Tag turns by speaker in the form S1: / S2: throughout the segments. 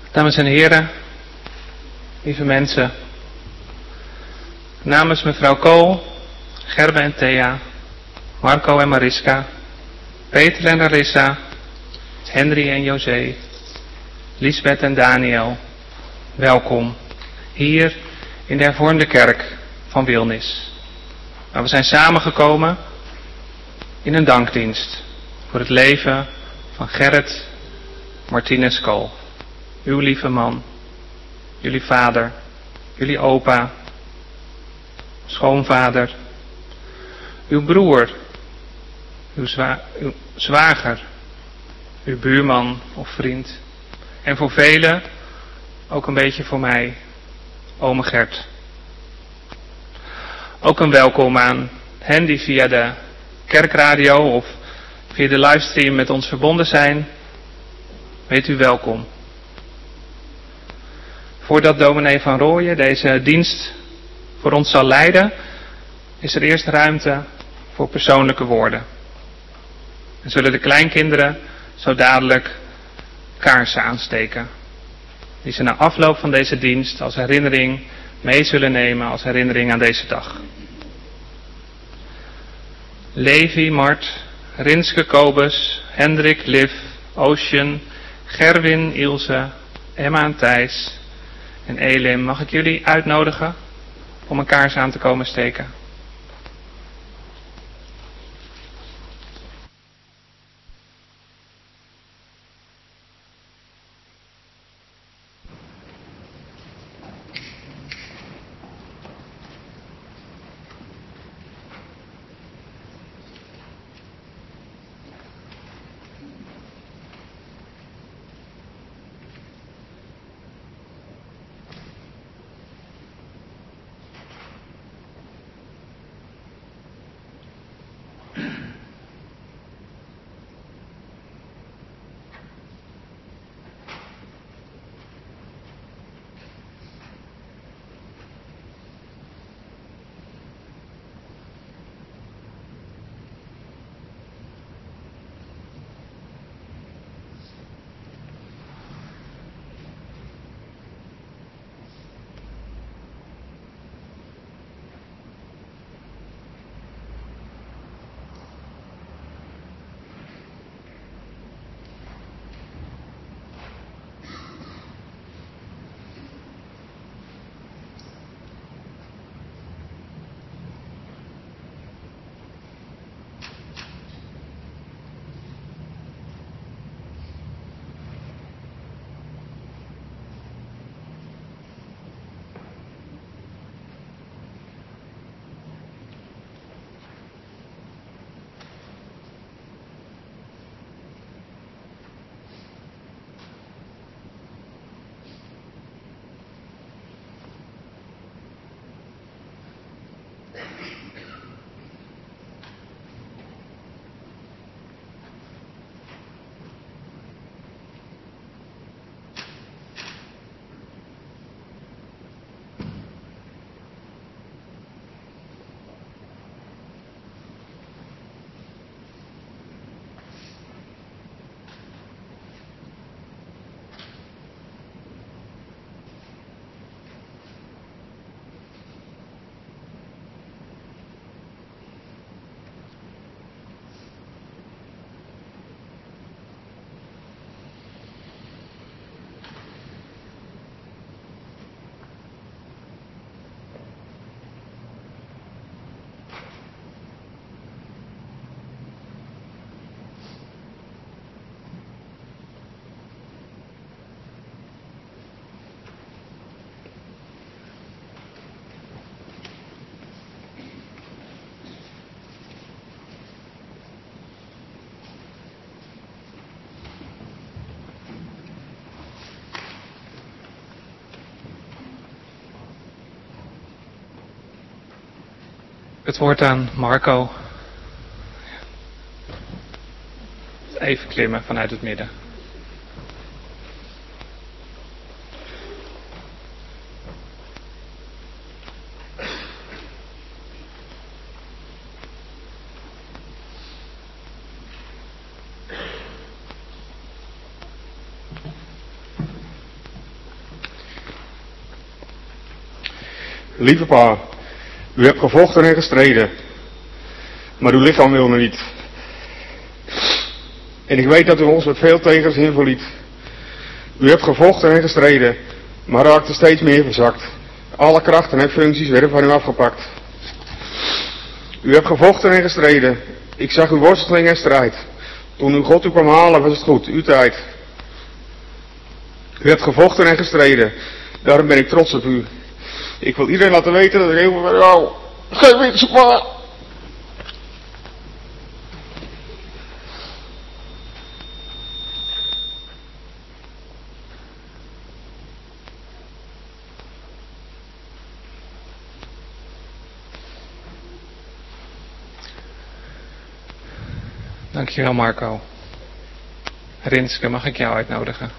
S1: Dames en heren, lieve mensen, namens mevrouw Kool, Gerbe en Thea, Marco en Mariska, Peter en Larissa, Henry en José, Lisbeth en Daniel, welkom hier in de hervormde kerk van Wilnis. Maar we zijn samengekomen in een dankdienst voor het leven van Gerrit Martinez Kool. Uw lieve man, jullie vader, jullie opa, schoonvader, uw broer, uw zwager, uw buurman of vriend. En voor velen, ook een beetje voor mij, ome Gert. Ook een welkom aan hen die via de kerkradio of via de livestream met ons verbonden zijn. Weet u welkom. Voordat dominee van Rooyen deze dienst voor ons zal leiden, is er eerst ruimte voor persoonlijke woorden. En zullen de kleinkinderen zo dadelijk kaarsen aansteken, die ze na afloop van deze dienst als herinnering mee zullen nemen, als herinnering aan deze dag. Levi, Mart, Rinske, Kobus, Hendrik, Liv, Ocean, Gerwin, Ilse, Emma en Thijs en Elim, mag ik jullie uitnodigen om een kaars aan te komen steken? Het woord aan Marco. Even klimmen vanuit het midden.
S2: Lieve pa, u hebt gevochten en gestreden, maar uw lichaam wil me niet. En ik weet dat u ons met veel tegenzin verliet. U hebt gevochten en gestreden, maar raakte steeds meer verzakt. Alle krachten en functies werden van u afgepakt. U hebt gevochten en gestreden. Ik zag uw worsteling en strijd. Toen uw God u kwam halen was het goed, uw tijd. U hebt gevochten en gestreden. Daarom ben ik trots op u. Ik wil iedereen laten weten dat ik heel veel van u hou. Geef iets, pa.
S1: Dankjewel Marco. Rinske, mag ik jou uitnodigen?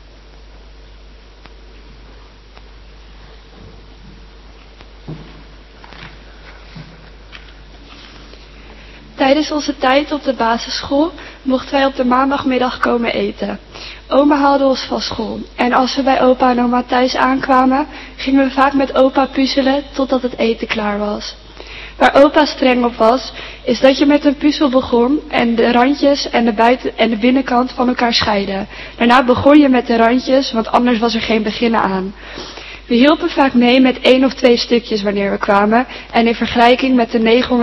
S3: Tijdens onze tijd op de basisschool mochten wij op de maandagmiddag komen eten. Oma haalde ons van school en als we bij opa en oma thuis aankwamen, gingen we vaak met opa puzzelen totdat het eten klaar was. Waar opa streng op was, is dat je met een puzzel begon en de randjes en de binnenkant van elkaar scheiden. Daarna begon je met de randjes, want anders was er geen beginnen aan. We hielpen vaak mee met 1 of 2 stukjes wanneer we kwamen en in vergelijking met de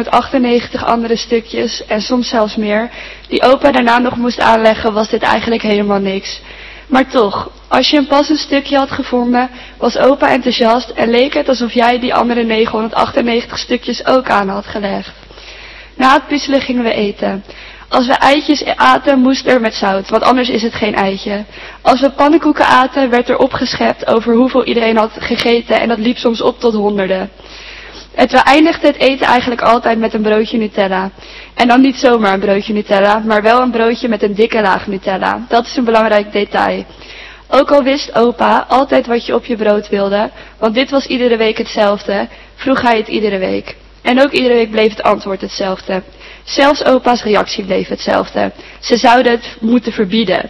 S3: 998 andere stukjes en soms zelfs meer, die opa daarna nog moest aanleggen, was dit eigenlijk helemaal niks. Maar toch, als je een passend stukje had gevonden, was opa enthousiast en leek het alsof jij die andere 998 stukjes ook aan had gelegd. Na het puzzelen gingen we eten. Als we eitjes aten, moest er met zout, want anders is het geen eitje. Als we pannenkoeken aten, werd er opgeschept over hoeveel iedereen had gegeten en dat liep soms op tot honderden. We eindigden het eten eigenlijk altijd met een broodje Nutella. En dan niet zomaar een broodje Nutella, maar wel een broodje met een dikke laag Nutella. Dat is een belangrijk detail. Ook al wist opa altijd wat je op je brood wilde, want dit was iedere week hetzelfde, vroeg hij het iedere week. En ook iedere week bleef het antwoord hetzelfde. Zelfs opa's reactie bleef hetzelfde. Ze zouden het moeten verbieden.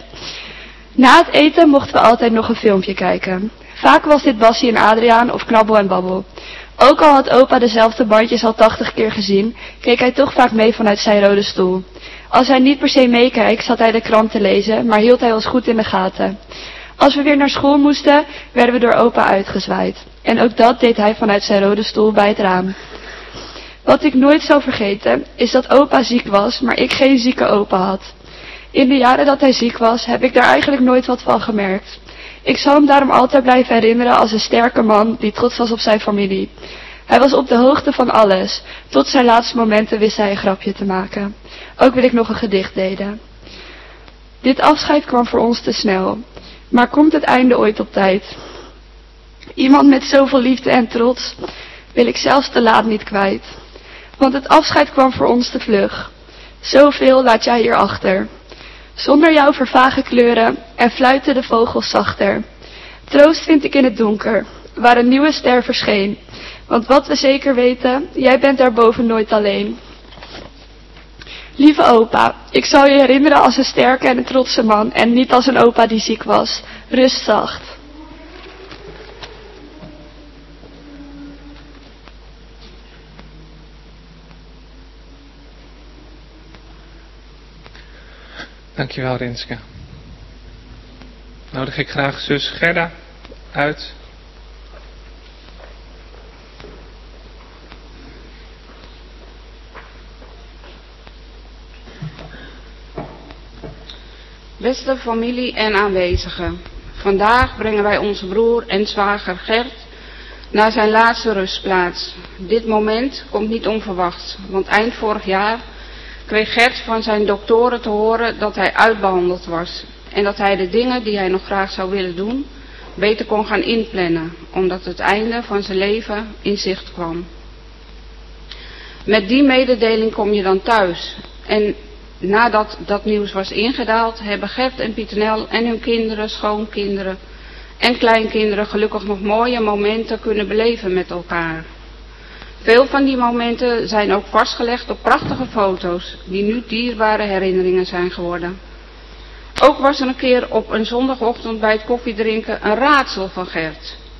S3: Na het eten mochten we altijd nog een filmpje kijken. Vaak was dit Bassie en Adriaan of Knabbel en Babbel. Ook al had opa dezelfde bandjes al 80 keer gezien, keek hij toch vaak mee vanuit zijn rode stoel. Als hij niet per se meekijkt, zat hij de krant te lezen, maar hield hij ons goed in de gaten. Als we weer naar school moesten, werden we door opa uitgezwaaid. En ook dat deed hij vanuit zijn rode stoel bij het raam. Wat ik nooit zal vergeten, is dat opa ziek was, maar ik geen zieke opa had. In de jaren dat hij ziek was, heb ik daar eigenlijk nooit wat van gemerkt. Ik zal hem daarom altijd blijven herinneren als een sterke man die trots was op zijn familie. Hij was op de hoogte van alles. Tot zijn laatste momenten wist hij een grapje te maken. Ook wil ik nog een gedicht delen. Dit afscheid kwam voor ons te snel. Maar komt het einde ooit op tijd? Iemand met zoveel liefde en trots wil ik zelfs te laat niet kwijt. Want het afscheid kwam voor ons te vlug. Zoveel laat jij hier achter. Zonder jou vervagen kleuren en fluiten de vogels zachter. Troost vind ik in het donker, waar een nieuwe ster verscheen. Want wat we zeker weten, jij bent daarboven nooit alleen. Lieve opa, ik zal je herinneren als een sterke en een trotse man en niet als een opa die ziek was. Rust zacht.
S1: Dankjewel Rinske. Nodig ik graag zus Gerda uit.
S4: Beste familie en aanwezigen, vandaag brengen wij onze broer en zwager Gert naar zijn laatste rustplaats. Dit moment komt niet onverwachts, want eind vorig jaar kreeg Gert van zijn doktoren te horen dat hij uitbehandeld was en dat hij de dingen die hij nog graag zou willen doen beter kon gaan inplannen, omdat het einde van zijn leven in zicht kwam. Met die mededeling kom je dan thuis en nadat dat nieuws was ingedaald, hebben Gert en Pietenel en hun kinderen, schoonkinderen en kleinkinderen gelukkig nog mooie momenten kunnen beleven met elkaar. Veel van die momenten zijn ook vastgelegd op prachtige foto's, die nu dierbare herinneringen zijn geworden. Ook was er een keer op een zondagochtend bij het koffiedrinken een raadsel van Gert.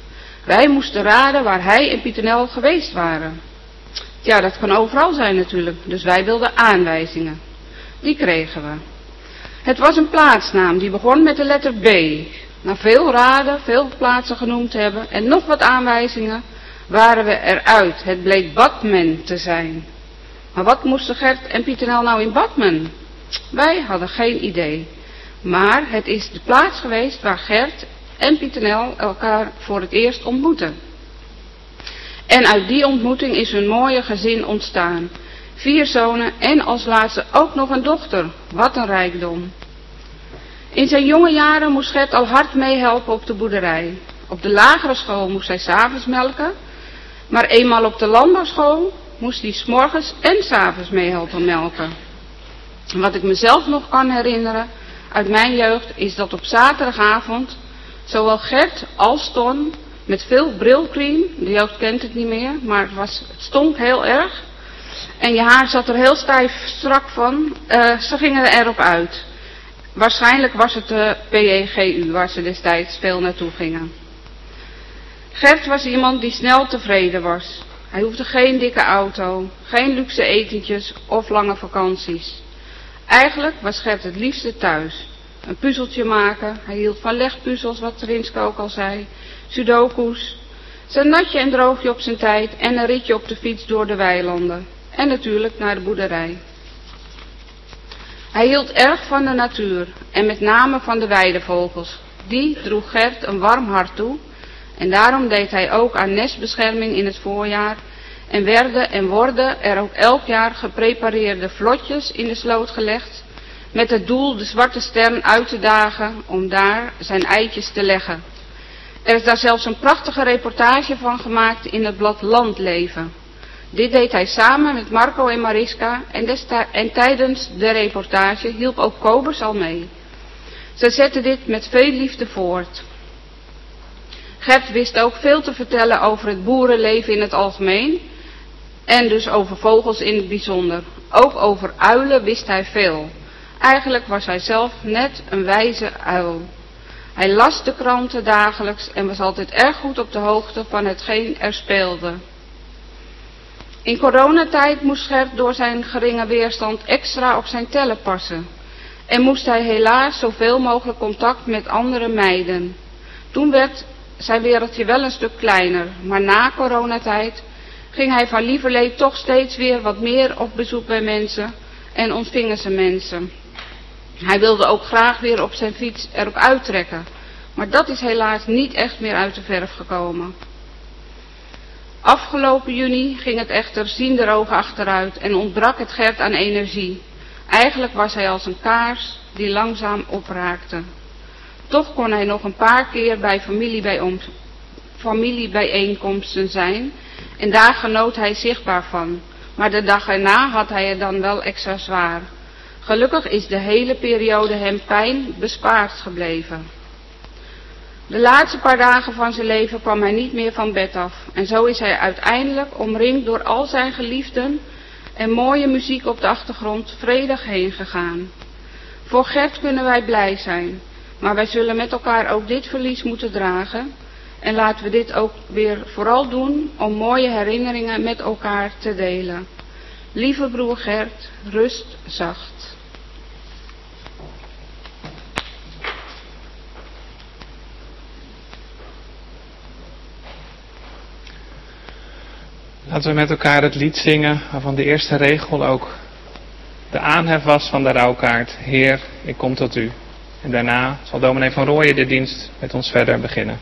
S4: Wij moesten raden waar hij en Pieternel geweest waren. Ja, dat kan overal zijn natuurlijk, dus wij wilden aanwijzingen. Die kregen we. Het was een plaatsnaam die begon met de letter B. Na veel raden, veel plaatsen genoemd te hebben en nog wat aanwijzingen, waren we eruit. Het bleek Badmen te zijn. Maar wat moesten Gert en Pieternel nou in Badmen? Wij hadden geen idee. Maar het is de plaats geweest waar Gert en Pieternel elkaar voor het eerst ontmoetten. En uit die ontmoeting is hun mooie gezin ontstaan. 4 zonen en als laatste ook nog een dochter. Wat een rijkdom. In zijn jonge jaren moest Gert al hard meehelpen op de boerderij. Op de lagere school moest hij 's avonds melken. Maar eenmaal op de landbouwschool moest hij 's morgens en 's avonds meehelpen melken. Wat ik mezelf nog kan herinneren uit mijn jeugd is dat op zaterdagavond zowel Gert als Ton met veel brilcream, de jeugd kent het niet meer, maar het stonk heel erg. En je haar zat er heel strak van. Ze gingen erop uit. Waarschijnlijk was het de PEGU waar ze destijds veel naartoe gingen. Gert was iemand die snel tevreden was. Hij hoefde geen dikke auto, geen luxe etentjes of lange vakanties. Eigenlijk was Gert het liefste thuis. Een puzzeltje maken, hij hield van legpuzzels, wat Rinske ook al zei, sudoku's, zijn natje en droogje op zijn tijd en een ritje op de fiets door de weilanden. En natuurlijk naar de boerderij. Hij hield erg van de natuur en met name van de weidevogels. Die droeg Gert een warm hart toe en daarom deed hij ook aan nestbescherming in het voorjaar en worden er ook elk jaar geprepareerde vlotjes in de sloot gelegd met het doel de zwarte stern uit te dagen om daar zijn eitjes te leggen. Er is daar zelfs een prachtige reportage van gemaakt in het blad Landleven. Dit deed hij samen met Marco en Mariska en tijdens de reportage hielp ook Kobus al mee. Ze zetten dit met veel liefde voort. Gert wist ook veel te vertellen over het boerenleven in het algemeen en dus over vogels in het bijzonder. Ook over uilen wist hij veel. Eigenlijk was hij zelf net een wijze uil. Hij las de kranten dagelijks en was altijd erg goed op de hoogte van hetgeen er speelde. In coronatijd moest Gert door zijn geringe weerstand extra op zijn tellen passen. En moest hij helaas zoveel mogelijk contact met andere meiden. Toen werd zijn wereldje wel een stuk kleiner, maar na coronatijd ging hij van lieverlee toch steeds weer wat meer op bezoek bij mensen en ontvingen ze mensen. Hij wilde ook graag weer op zijn fiets erop uittrekken, maar dat is helaas niet echt meer uit de verf gekomen. Afgelopen juni ging het echter zienderogen achteruit en ontbrak het Gert aan energie. Eigenlijk was hij als een kaars die langzaam opraakte. Toch kon hij nog een paar keer bij familiebijeenkomsten zijn en daar genoot hij zichtbaar van. Maar de dag erna had hij het dan wel extra zwaar. Gelukkig is de hele periode hem pijn bespaard gebleven. De laatste paar dagen van zijn leven kwam hij niet meer van bed af. En zo is hij uiteindelijk, omringd door al zijn geliefden en mooie muziek op de achtergrond, vredig heen gegaan. Voor Gert kunnen wij blij zijn, maar wij zullen met elkaar ook dit verlies moeten dragen. En laten we dit ook weer vooral doen om mooie herinneringen met elkaar te delen. Lieve broer Gert, rust zacht.
S1: Laten we met elkaar het lied zingen waarvan de eerste regel ook de aanhef was van de rouwkaart. Heer, ik kom tot u. En daarna zal dominee van Rooyen de dienst met ons verder beginnen.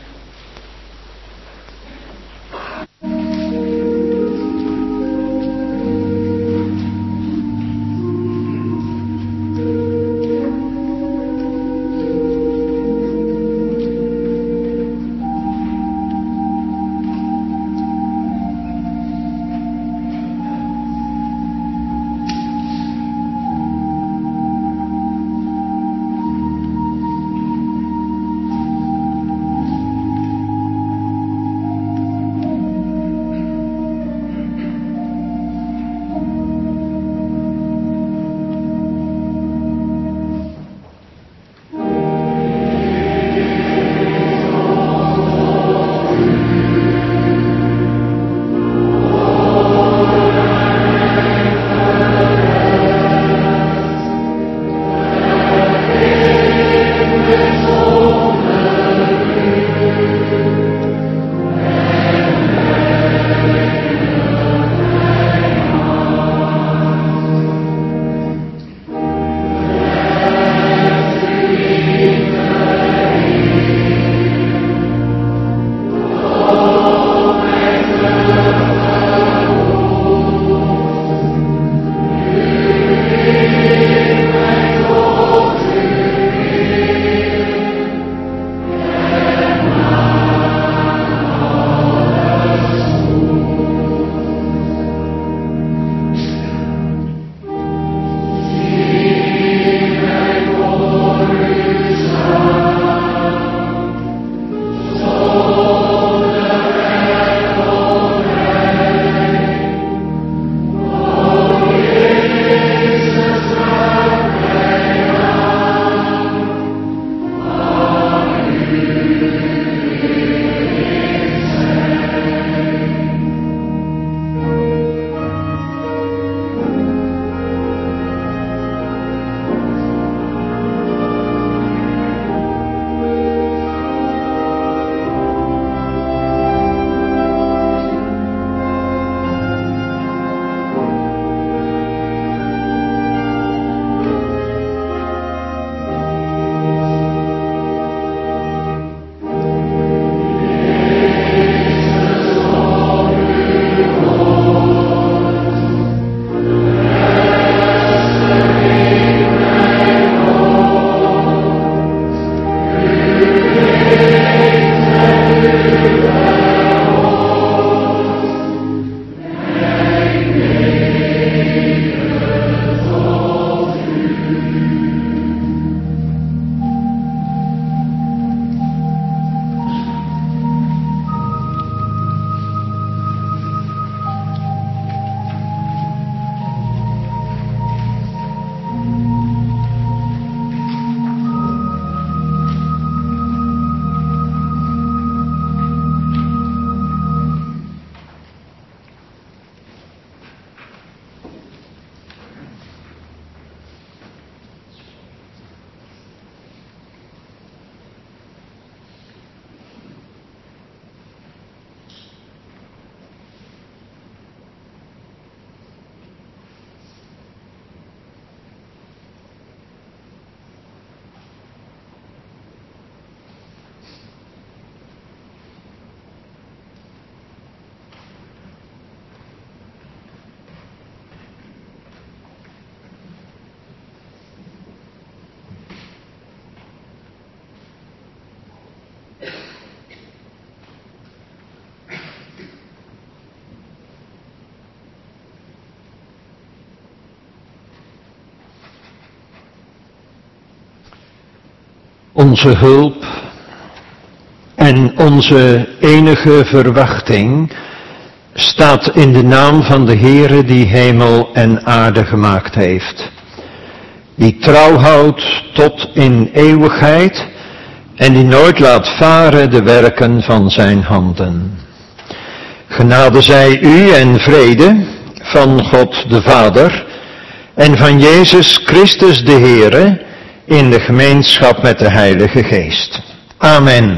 S5: onze hulp en onze enige verwachting staat in de naam van de Heere die hemel en aarde gemaakt heeft, die trouw houdt tot in eeuwigheid en die nooit laat varen de werken van zijn handen. Genade zij u en vrede van God de Vader en van Jezus Christus de Heere in de gemeenschap met de Heilige Geest. Amen.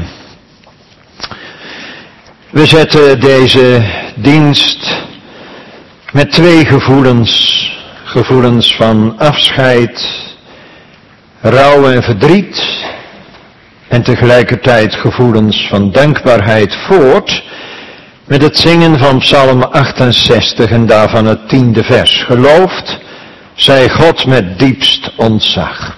S5: We zetten deze dienst met twee gevoelens. Gevoelens van afscheid, rouw en verdriet en tegelijkertijd gevoelens van dankbaarheid voort met het zingen van Psalm 68 en daarvan het 10e vers. Geloofd zij God met diepst ontzag.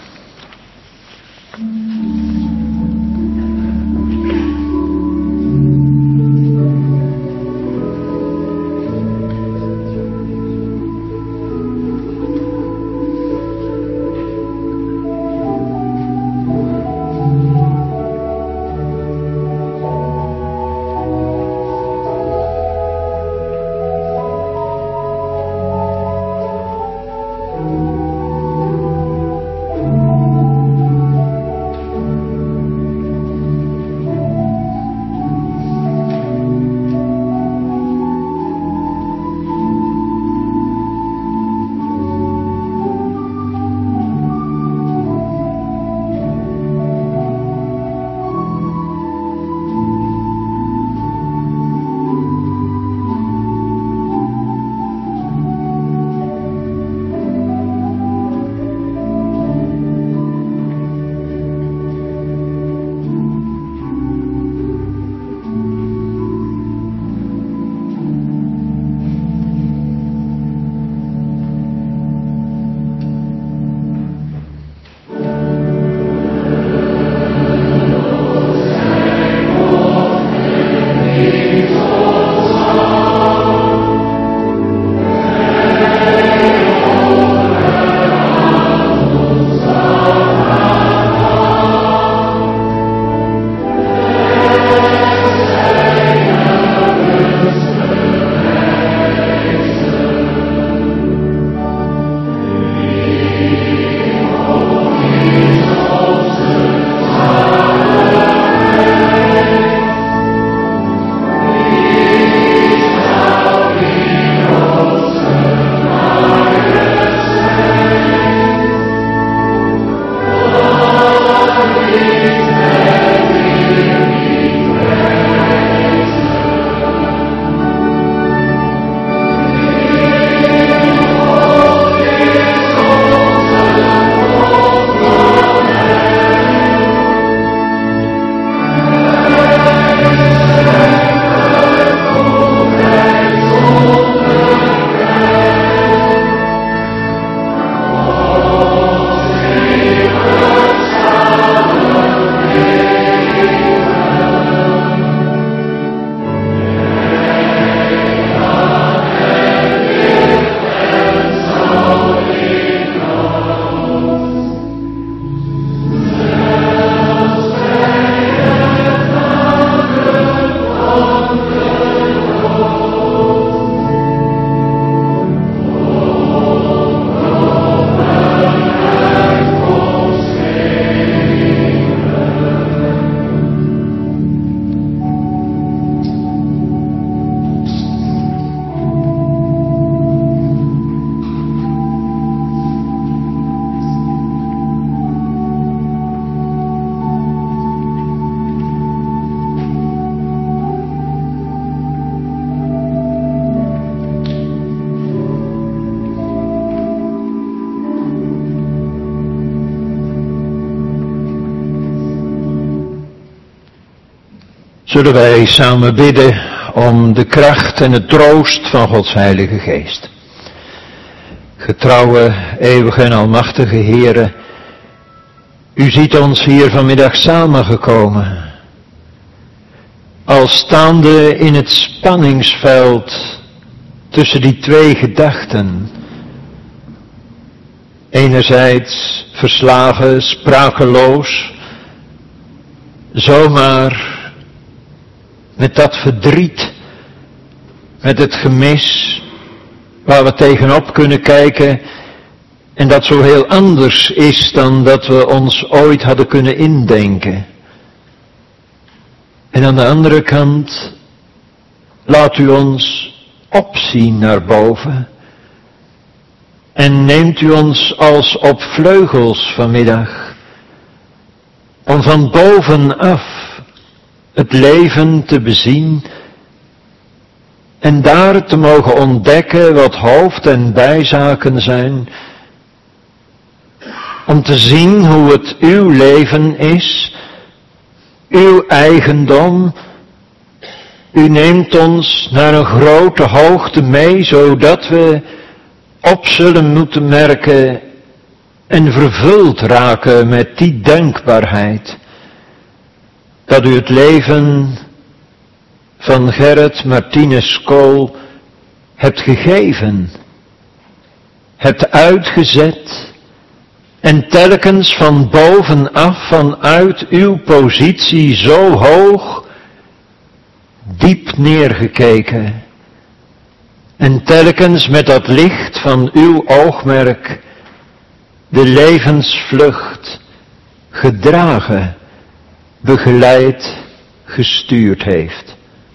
S5: Zullen wij samen bidden om de kracht en het troost van Gods Heilige Geest. Getrouwe, eeuwige en almachtige Heere, u ziet ons hier vanmiddag samengekomen, als staande in het spanningsveld tussen die twee gedachten. Enerzijds verslagen, sprakeloos, zomaar met dat verdriet, met het gemis waar we tegenop kunnen kijken en dat zo heel anders is dan dat we ons ooit hadden kunnen indenken. En aan de andere kant, laat u ons opzien naar boven en neemt u ons als op vleugels vanmiddag om van bovenaf het leven te bezien en daar te mogen ontdekken wat hoofd- en bijzaken zijn, om te zien hoe het uw leven is, uw eigendom. U neemt ons naar een grote hoogte mee, zodat we op zullen moeten merken en vervuld raken met die denkbaarheid, dat u het leven van Gerrit Martinez Kool hebt gegeven, hebt uitgezet en telkens van bovenaf, vanuit uw positie zo hoog, diep neergekeken en telkens met dat licht van uw oogmerk de levensvlucht gedragen, begeleid, gestuurd heeft.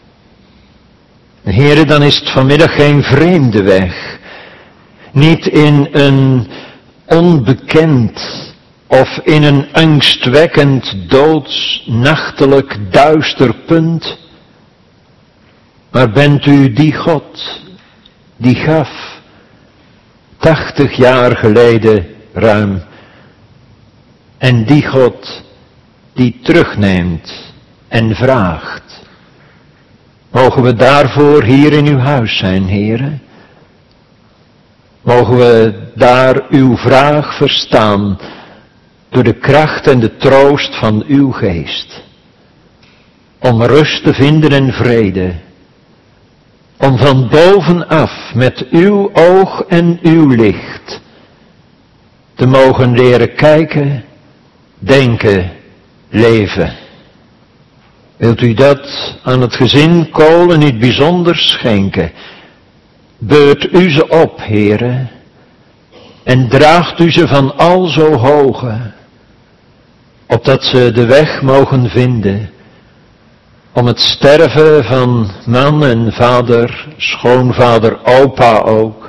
S5: Heere, dan is het vanmiddag geen vreemde weg, niet in een onbekend of in een angstwekkend doodsnachtelijk duister punt, maar bent u die God die gaf 80 jaar geleden ruim, en die God die terugneemt en vraagt. Mogen we daarvoor hier in uw huis zijn, Heere? Mogen we daar uw vraag verstaan door de kracht en de troost van uw geest. Om rust te vinden en vrede. Om van bovenaf met uw oog en uw licht te mogen leren kijken, denken, leven. Wilt u dat aan het gezin Kool in het bijzonder schenken? Beurt u ze op, Heere, en draagt u ze van al zo hoge, opdat ze de weg mogen vinden om het sterven van man en vader, schoonvader, opa ook,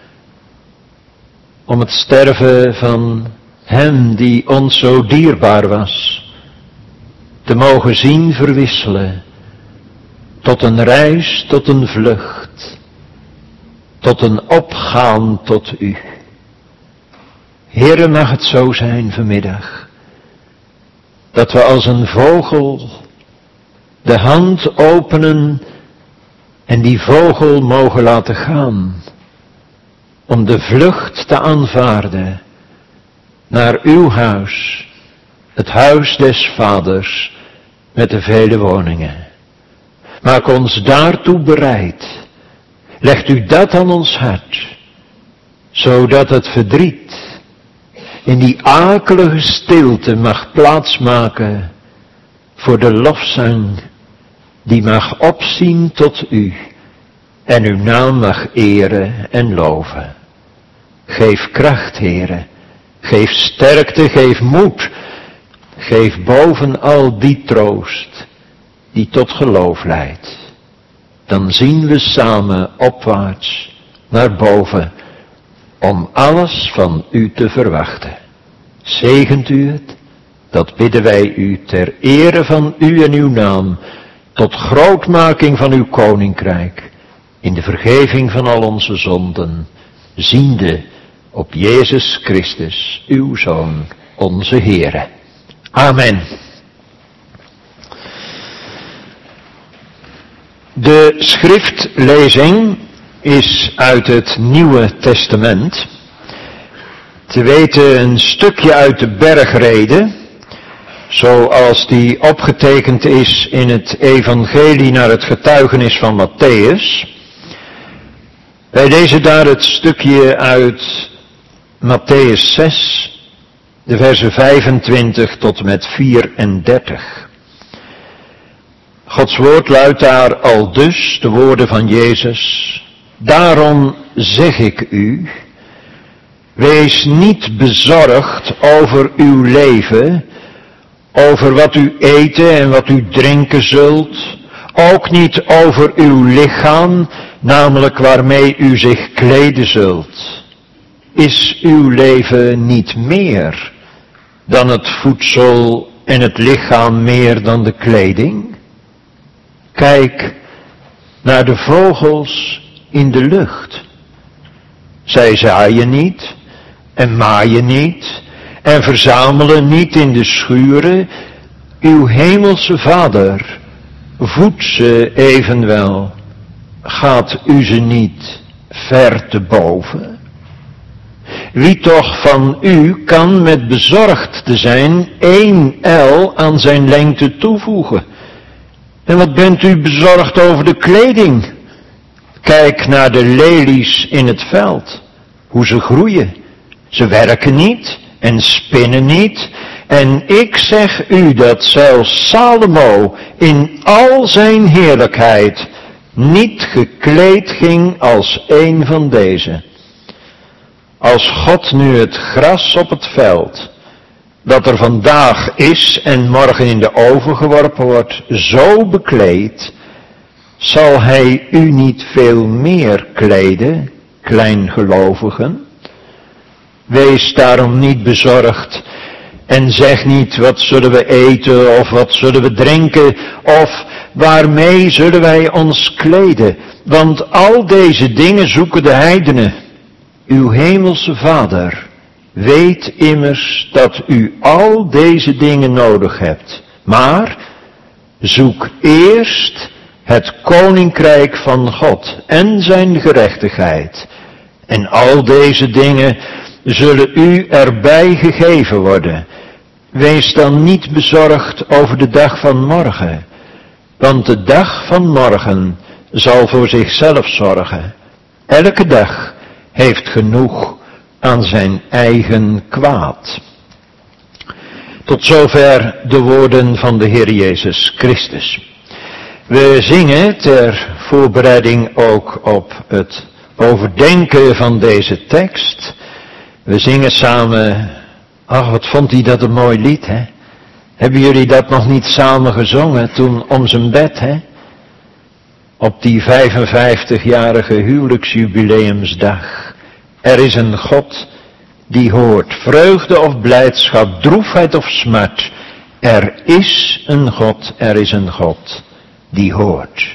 S5: om het sterven van hem die ons zo dierbaar was, te mogen zien verwisselen tot een reis, tot een vlucht, tot een opgaan tot u. Heere, mag het zo zijn vanmiddag, dat we als een vogel de hand openen en die vogel mogen laten gaan, om de vlucht te aanvaarden naar uw huis, het huis des Vaders met de vele woningen. Maak ons daartoe bereid. Legt u dat aan ons hart, zodat het verdriet in die akelige stilte mag plaatsmaken voor de lofzang die mag opzien tot u en uw naam mag eren en loven. Geef kracht, Heere, geef sterkte, geef moed, geef bovenal die troost die tot geloof leidt. Dan zien we samen opwaarts naar boven om alles van u te verwachten. Zegent u het, dat bidden wij u ter ere van u en uw naam, tot grootmaking van uw koninkrijk, in de vergeving van al onze zonden, ziende op Jezus Christus, uw Zoon, onze Heere. Amen. De schriftlezing is uit het Nieuwe Testament. Te weten een stukje uit de bergrede, zoals die opgetekend is in het evangelie naar het getuigenis van Matthäus. Wij lezen daar het stukje uit Matthäus 6, de versen 25 tot en met 34. Gods woord luidt daar al dus, de woorden van Jezus. Daarom zeg ik u, wees niet bezorgd over uw leven, over wat u eten en wat u drinken zult, ook niet over uw lichaam, namelijk waarmee u zich kleden zult. Is uw leven niet meer dan het voedsel en het lichaam meer dan de kleding? Kijk naar de vogels in de lucht. Zij zaaien niet en maaien niet en verzamelen niet in de schuren. Uw hemelse Vader voedt ze evenwel. Gaat u ze niet ver te boven? Wie toch van u kan met bezorgd te zijn 1 el aan zijn lengte toevoegen? En wat bent u bezorgd over de kleding? Kijk naar de lelies in het veld, hoe ze groeien. Ze werken niet en spinnen niet. En ik zeg u dat zelfs Salomo in al zijn heerlijkheid niet gekleed ging als een van deze. Als God nu het gras op het veld, dat er vandaag is en morgen in de oven geworpen wordt, zo bekleedt, zal hij u niet veel meer kleden, kleingelovigen? Wees daarom niet bezorgd en zeg niet, wat zullen we eten of wat zullen we drinken of waarmee zullen wij ons kleden? Want al deze dingen zoeken de heidenen. Uw hemelse Vader weet immers dat u al deze dingen nodig hebt. Maar zoek eerst het koninkrijk van God en zijn gerechtigheid. En al deze dingen zullen u erbij gegeven worden. Wees dan niet bezorgd over de dag van morgen, want de dag van morgen zal voor zichzelf zorgen. Elke dag heeft genoeg aan zijn eigen kwaad. Tot zover de woorden van de Heer Jezus Christus. We zingen ter voorbereiding ook op het overdenken van deze tekst. We zingen samen, ach wat vond hij dat een mooi lied, hè? Hebben jullie dat nog niet samen gezongen toen om zijn bed, hè? Op die 55-jarige huwelijksjubileumsdag. Er is een God die hoort vreugde of blijdschap, droefheid of smart. Er is een God die hoort.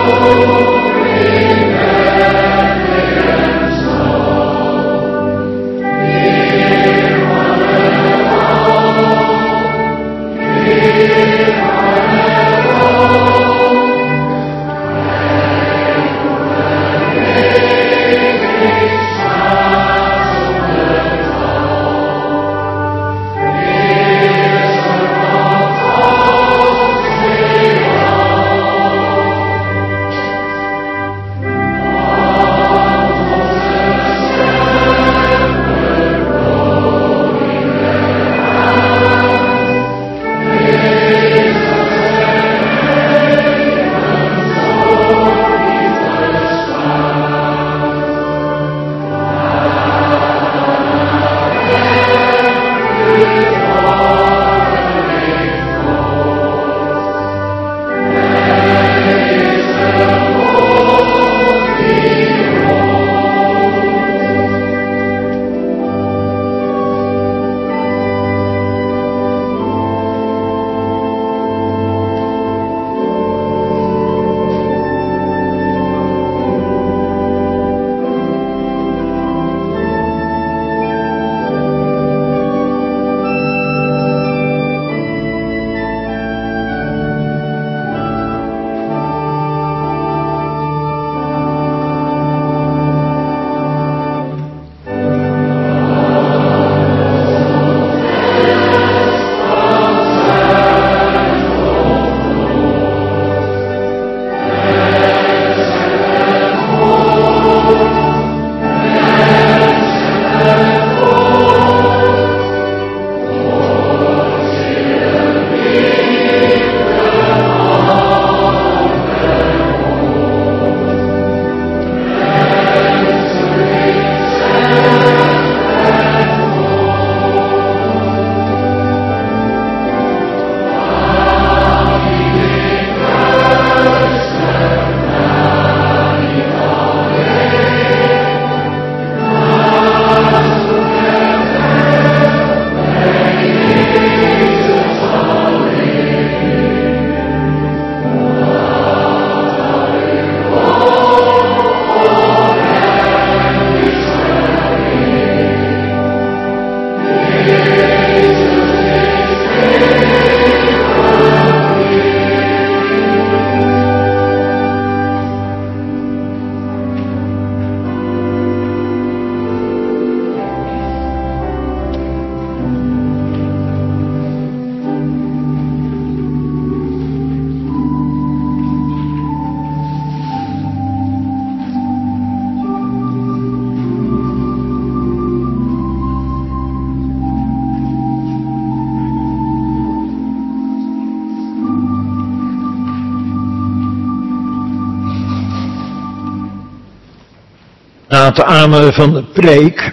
S5: Na het amen van de preek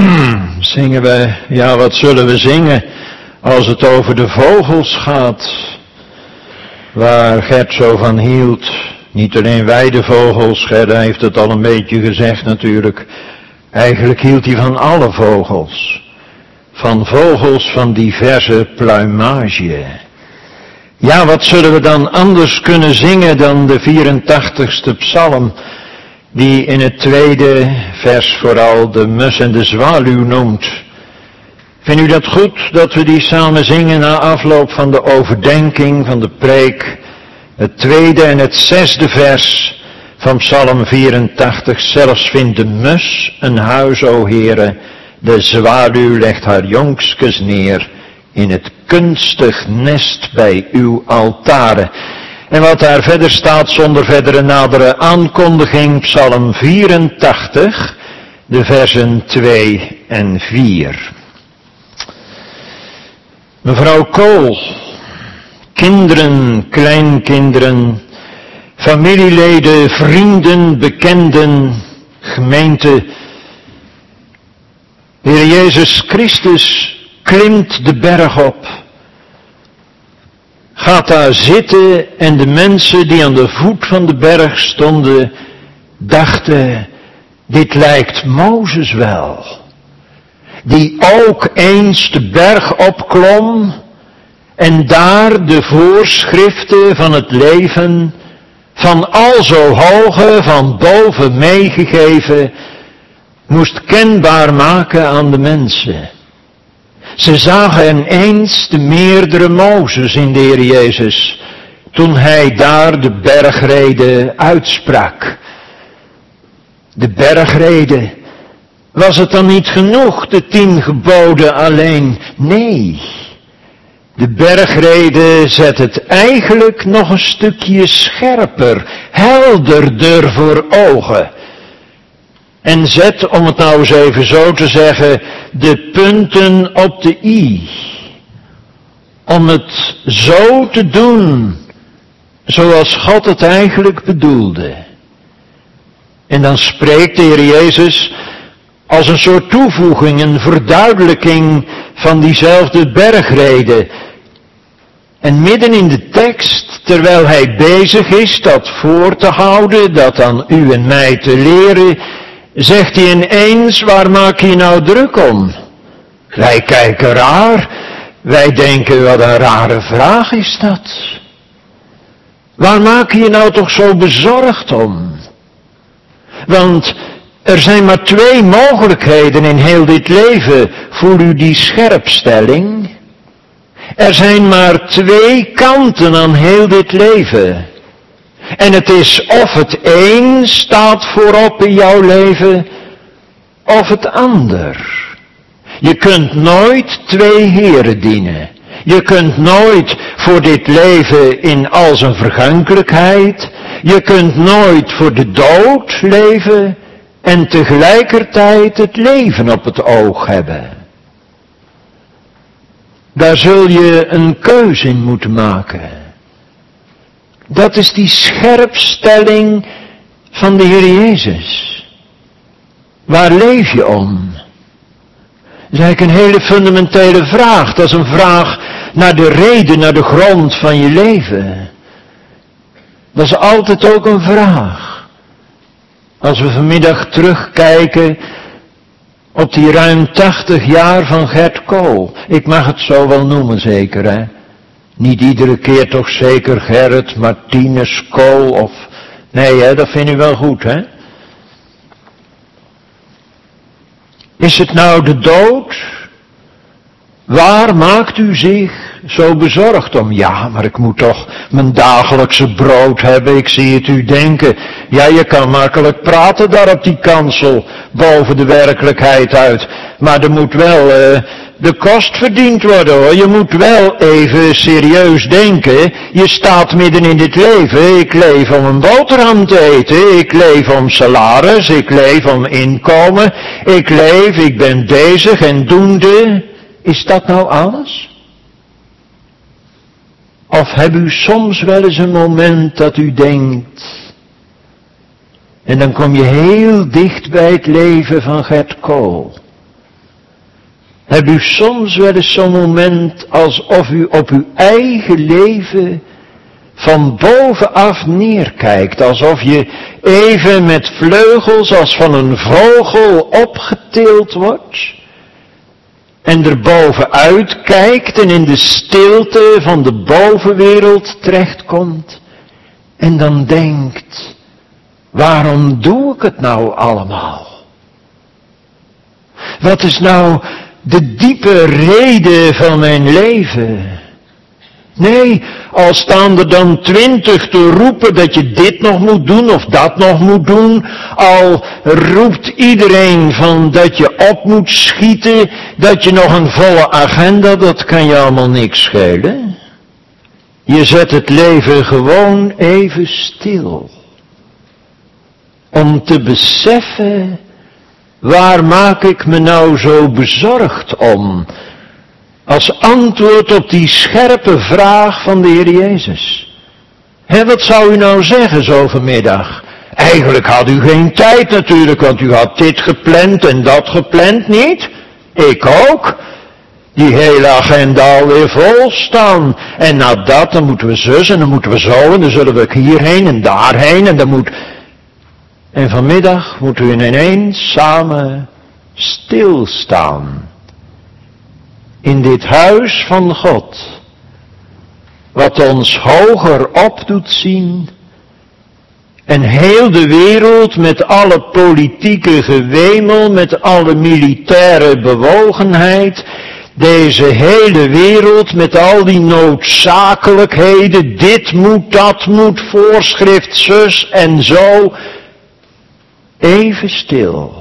S5: zingen we, ja, wat zullen we zingen als het over de vogels gaat, waar Gert zo van hield. Niet alleen weidevogels, Gert heeft het al een beetje gezegd natuurlijk. Eigenlijk hield hij van alle vogels. Van vogels van diverse pluimage. Ja, wat zullen we dan anders kunnen zingen dan de 84ste psalm, die in het tweede vers vooral de mus en de zwaluw noemt. Vindt u dat goed dat we die samen zingen na afloop van de overdenking van de preek? Het tweede en het zesde vers van psalm 84. Zelfs vindt de mus een huis, o Heere, de zwaluw legt haar jongskes neer in het kunstig nest bij uw altaren. En wat daar verder staat zonder verdere nadere aankondiging, psalm 84, de versen 2 en 4. Mevrouw Kool, kinderen, kleinkinderen, familieleden, vrienden, bekenden, gemeente. De Heer Jezus Christus klimt de berg op. Gaat daar zitten en de mensen die aan de voet van de berg stonden, dachten, dit lijkt Mozes wel. Die ook eens de berg opklom en daar de voorschriften van het leven van al zo hoge, van boven meegegeven, moest kenbaar maken aan de mensen. Ze zagen ineens de meerdere Mozes in de Heer Jezus, toen hij daar de bergrede uitsprak. De bergrede, was het dan niet genoeg, de 10 geboden alleen? Nee, de bergrede zet het eigenlijk nog een stukje scherper, helderder voor ogen. En zet, om het nou eens even zo te zeggen, de punten op de i. Om het zo te doen, zoals God het eigenlijk bedoelde. En dan spreekt de Heer Jezus als een soort toevoeging, een verduidelijking van diezelfde bergrede. En midden in de tekst, terwijl hij bezig is dat voor te houden, dat aan u en mij te leren, zegt hij ineens, waar maak je nou druk om? Wij kijken raar, wij denken, wat een rare vraag is dat. Waar maak je nou toch zo bezorgd om? Want er zijn maar 2 mogelijkheden in heel dit leven voor u die scherpstelling. Er zijn maar 2 kanten aan heel dit leven. En het is of het een staat voorop in jouw leven, of het ander. Je kunt nooit 2 heren dienen. Je kunt nooit voor dit leven in al zijn vergankelijkheid. Je kunt nooit voor de dood leven en tegelijkertijd het leven op het oog hebben. Daar zul je een keuze in moeten maken. Dat is die scherpstelling van de Heer Jezus. Waar leef je om? Dat is eigenlijk een hele fundamentele vraag. Dat is een vraag naar de reden, naar de grond van je leven. Dat is altijd ook een vraag. Als we vanmiddag terugkijken op die ruim 80 jaar van Gert Kool. Ik mag het zo wel noemen zeker, hè. Niet iedere keer toch zeker Gerrit, Martinus, Kool of... Nee, hè, dat vind u wel goed, hè. Is het nou de dood? Waar maakt u zich zo bezorgd om? Ja, maar ik moet toch mijn dagelijkse brood hebben. Ik zie het u denken. Ja, je kan makkelijk praten daar op die kansel, boven de werkelijkheid uit. Maar er moet wel de kost verdiend worden, hoor. Je moet wel even serieus denken. Je staat midden in dit leven. Ik leef om een boterham te eten. Ik leef om salaris. Ik leef om inkomen. Ik ben bezig en doende. Is dat nou alles? Of heb u soms wel eens een moment dat u denkt, en dan kom je heel dicht bij het leven van Gert Kool. Heb u soms wel eens zo'n moment alsof u op uw eigen leven van bovenaf neerkijkt, alsof je even met vleugels als van een vogel opgetild wordt? En er bovenuit kijkt en in de stilte van de bovenwereld terechtkomt. En dan denkt, waarom doe ik het nou allemaal? Wat is nou de diepe reden van mijn leven? Nee, al staan er dan 20 te roepen dat je dit nog moet doen of dat nog moet doen. Al roept iedereen van dat je op moet schieten, dat je nog een volle agenda, dat kan je allemaal niks schelen. Je zet het leven gewoon even stil. Om te beseffen, waar maak ik me nou zo bezorgd om? Als antwoord op die scherpe vraag van de Heer Jezus. Wat zou u nou zeggen zo vanmiddag? Eigenlijk had u geen tijd natuurlijk, want u had dit gepland en dat gepland, niet? Ik ook. Die hele agenda alweer vol staan. En na dat, dan moeten we zus en dan moeten we zo en dan zullen we hierheen en daarheen en dan moet... En vanmiddag moeten we ineens samen stilstaan. In dit huis van God, wat ons hoger op doet zien En heel de wereld met alle politieke gewemel, met alle militaire bewogenheid, deze hele wereld met al die noodzakelijkheden, dit moet, dat moet, voorschrift, zus en zo, even stil.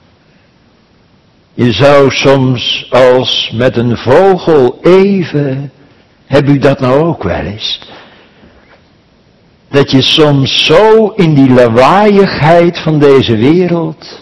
S5: Je zou soms als met een vogel even, heb u dat nou ook wel eens? Dat je soms zo in die lawaaiigheid van deze wereld,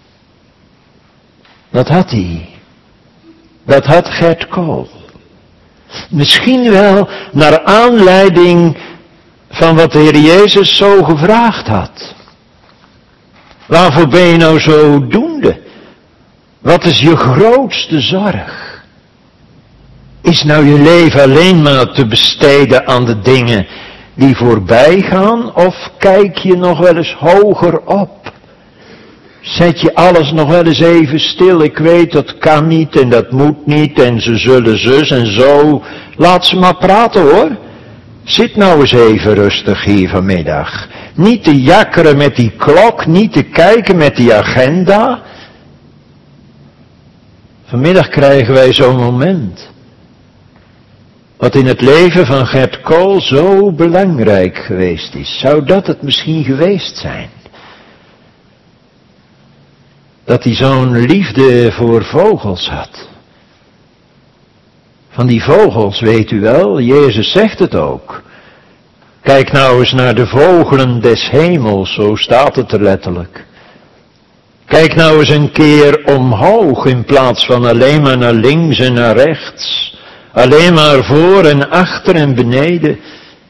S5: dat had hij. Dat had Gert Kool. Misschien wel naar aanleiding van wat de Heer Jezus zo gevraagd had. Waarvoor ben je nou zo doende? Wat is je grootste zorg? Is nou je leven alleen maar te besteden aan de dingen die voorbij gaan? Of kijk je nog wel eens hoger op? Zet je alles nog wel eens even stil? Ik weet, dat kan niet en dat moet niet en ze zullen zus en zo. Laat ze maar praten hoor. Zit nou eens even rustig hier vanmiddag. Niet te jakkeren met die klok, niet te kijken met die agenda. Vanmiddag krijgen wij zo'n moment. Wat in het leven van Gert Kool zo belangrijk geweest is. Zou dat het misschien geweest zijn? Dat hij zo'n liefde voor vogels had. Van die vogels weet u wel, Jezus zegt het ook. Kijk nou eens naar de vogelen des hemels, zo staat het er letterlijk. Kijk nou eens een keer omhoog in plaats van alleen maar naar links en naar rechts. Alleen maar voor en achter en beneden.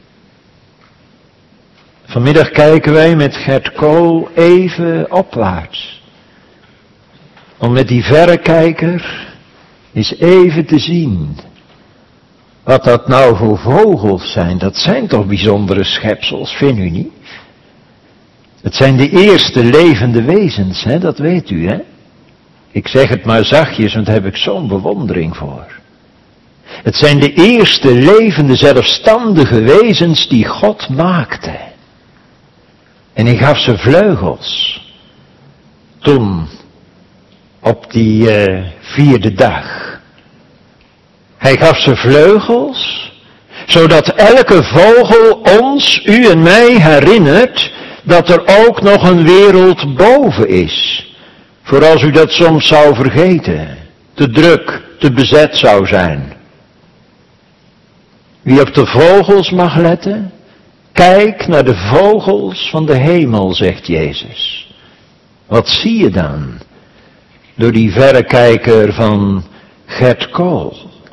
S5: Vanmiddag kijken wij met Gert Kool even opwaarts. Om met die verrekijker eens even te zien. Wat dat nou voor vogels zijn. Dat zijn toch bijzondere schepsels, vindt u niet? Het zijn de eerste levende wezens, hè? Dat weet u, hè? Ik zeg het maar zachtjes, want daar heb ik zo'n bewondering voor. Het zijn de eerste levende, zelfstandige wezens die God maakte. En hij gaf ze vleugels. Toen, op die 4e dag. Hij gaf ze vleugels, zodat elke vogel ons, u en mij herinnert, dat er ook nog een wereld boven is. Voor als u dat soms zou vergeten, te druk, te bezet zou zijn. Wie op de vogels mag letten, kijk naar de vogels van de hemel, zegt Jezus. Wat zie je dan? Door die verrekijker van Gert Kool.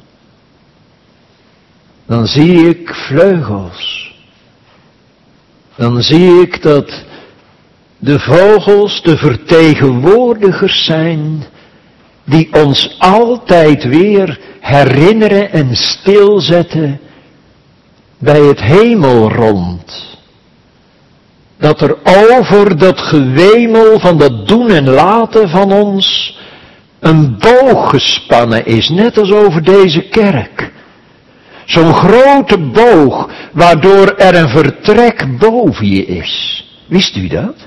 S5: Dan zie ik vleugels. Dan zie ik dat de vogels de vertegenwoordigers zijn die ons altijd weer herinneren en stilzetten bij het hemelrond. Dat er over dat gewemel van dat doen en laten van ons een boog gespannen is, net als over deze kerk. Zo'n grote boog, waardoor er een vertrek boven je is. Wist u dat?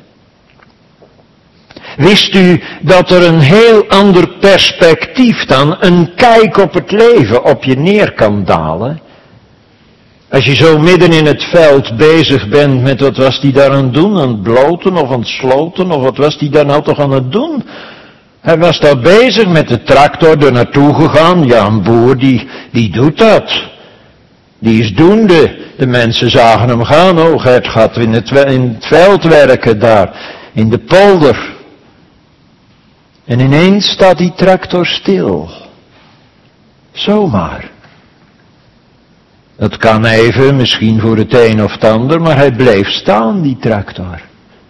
S5: Wist u dat er een heel ander perspectief dan, een kijk op het leven op je neer kan dalen? Als je zo midden in het veld bezig bent met wat was die daar aan het doen, aan het bloten of aan het sloten, of wat was die daar nou toch aan het doen? Hij was daar bezig met de tractor er naartoe gegaan. Ja, een boer die doet dat. Die is doende. De mensen zagen hem gaan. Oh, Gert gaat in het veld werken daar. In de polder. En ineens staat die tractor stil. Zomaar. Dat kan even, misschien voor het een of het ander, maar hij bleef staan, die tractor.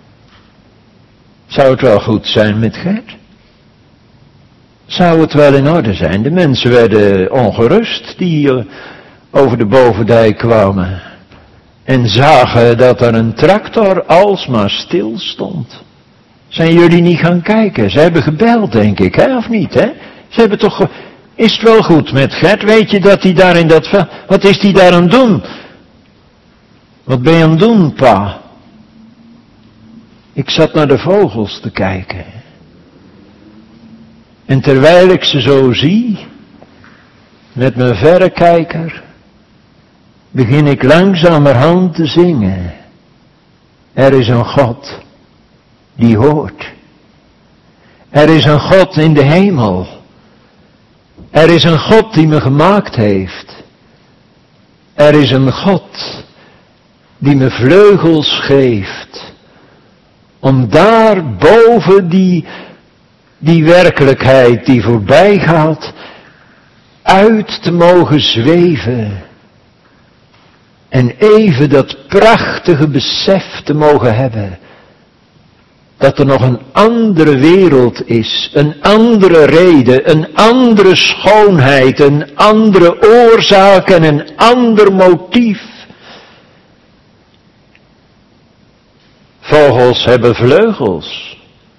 S5: Zou het wel goed zijn met Gert? Zou het wel in orde zijn? De mensen werden ongerust die over de bovendijk kwamen. En zagen dat er een tractor alsmaar stil stond. Zijn jullie niet gaan kijken? Ze hebben gebeld, denk ik, hè, of niet, hè? Ze hebben toch... Is het wel goed met Gert? Weet je dat hij daar in dat veld... Wat is hij daar aan het doen? Wat ben je aan het doen, pa? Ik zat naar de vogels te kijken. En terwijl ik ze zo zie, met mijn verrekijker, begin ik langzamerhand te zingen. Er is een God die hoort. Er is een God in de hemel. Er is een God die me gemaakt heeft. Er is een God die me vleugels geeft. Om daar boven die werkelijkheid die voorbij gaat, uit te mogen zweven. En even dat prachtige besef te mogen hebben. Dat er nog een andere wereld is, een andere reden, een andere schoonheid, een andere oorzaak en een ander motief. Vogels hebben vleugels.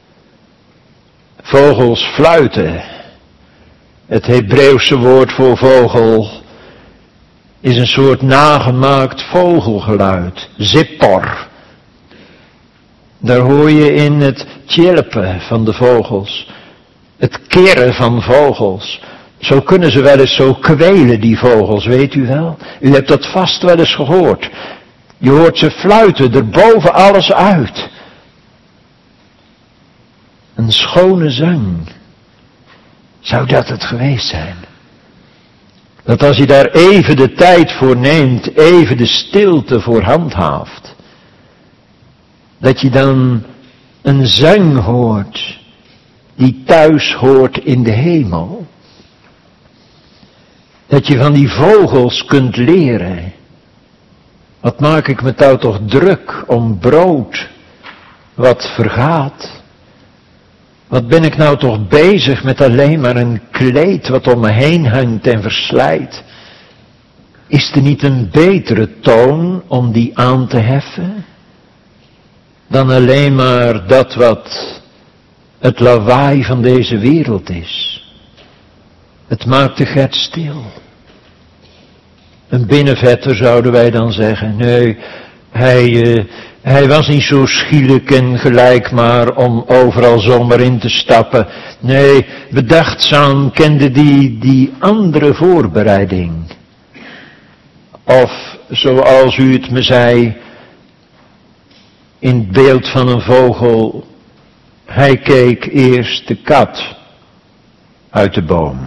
S5: Vogels fluiten. Het Hebreeuwse woord voor vogel is een soort nagemaakt vogelgeluid. Zippor. Daar hoor je in het tjilpen van de vogels. Het kirren van vogels. Zo kunnen ze wel eens zo kwelen, die vogels, weet u wel. U hebt dat vast wel eens gehoord. Je hoort ze fluiten er boven alles uit. Een schone zang. Zou dat het geweest zijn? Dat als je daar even de tijd voor neemt, even de stilte voor handhaaft, dat je dan een zang hoort die thuis hoort in de hemel. Dat je van die vogels kunt leren. Wat maak ik me nou toch druk om brood wat vergaat. Wat ben ik nou toch bezig met alleen maar een kleed wat om me heen hangt en verslijt. Is er niet een betere toon om die aan te heffen? Dan alleen maar dat wat het lawaai van deze wereld is. Het maakt de Gert stil. Een binnenvetter zouden wij dan zeggen. Nee, hij was niet zo schielijk en gelijk maar om overal zomaar in te stappen. Nee, bedachtzaam kende die andere voorbereiding. Of zoals u het me zei, in het beeld van een vogel, hij keek eerst de kat uit de boom.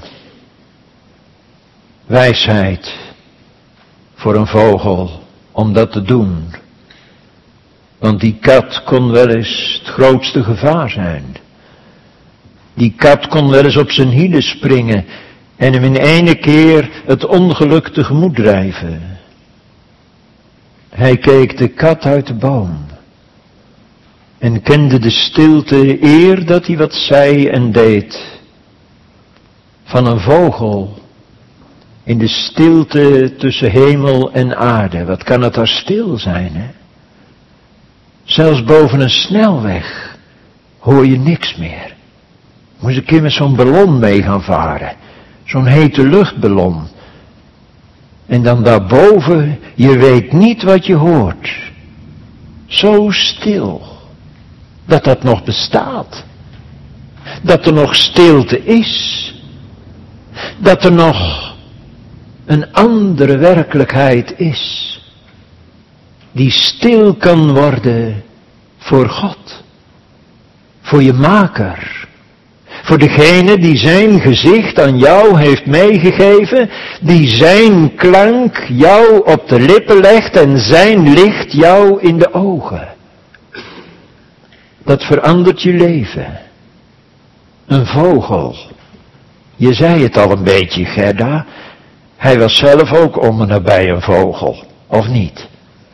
S5: Wijsheid voor een vogel om dat te doen. Want die kat kon wel eens het grootste gevaar zijn. Die kat kon wel eens op zijn hielen springen en hem in ene keer het ongeluk tegemoet drijven. Hij keek de kat uit de boom en kende de stilte eer dat hij wat zei en deed. Van een vogel in de stilte tussen hemel en aarde. Wat kan het daar stil zijn, hè? Zelfs boven een snelweg hoor je niks meer. Moest een keer met zo'n ballon mee gaan varen. Zo'n hete luchtballon. En dan daarboven, je weet niet wat je hoort. Zo stil. Dat dat nog bestaat. Dat er nog stilte is. Dat er nog een andere werkelijkheid is. Die stil kan worden voor God. Voor je maker. Voor degene die zijn gezicht aan jou heeft meegegeven. Die zijn klank jou op de lippen legt en zijn licht jou in de ogen. Dat verandert je leven. Een vogel. Je zei het al een beetje, Gerda. Hij was zelf ook om en nabij een vogel. Of niet?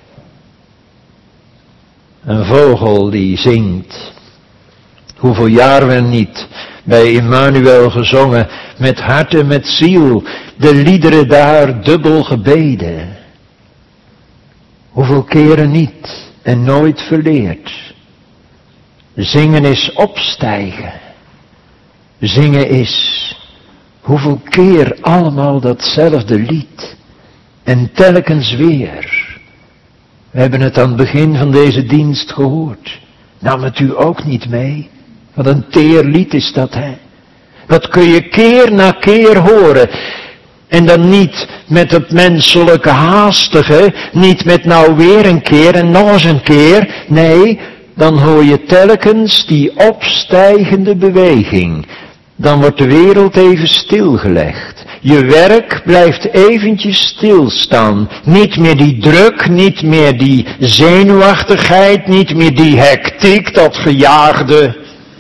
S5: Een vogel die zingt. Hoeveel jaar we niet bij Immanuel gezongen. Met hart en met ziel. De liederen daar dubbel gebeden. Hoeveel keren niet en nooit verleerd. Zingen is opstijgen. Zingen is hoeveel keer allemaal datzelfde lied. En telkens weer. We hebben het aan het begin van deze dienst gehoord. Nam het u ook niet mee? Wat een teer lied is dat, hè? Dat kun je keer na keer horen. En dan niet met het menselijke haastige, niet met nou weer een keer en nog eens een keer. Nee, dan hoor je telkens die opstijgende beweging. Dan wordt de wereld even stilgelegd. Je werk blijft eventjes stilstaan. Niet meer die druk, niet meer die zenuwachtigheid, niet meer die hectiek, dat gejaagde.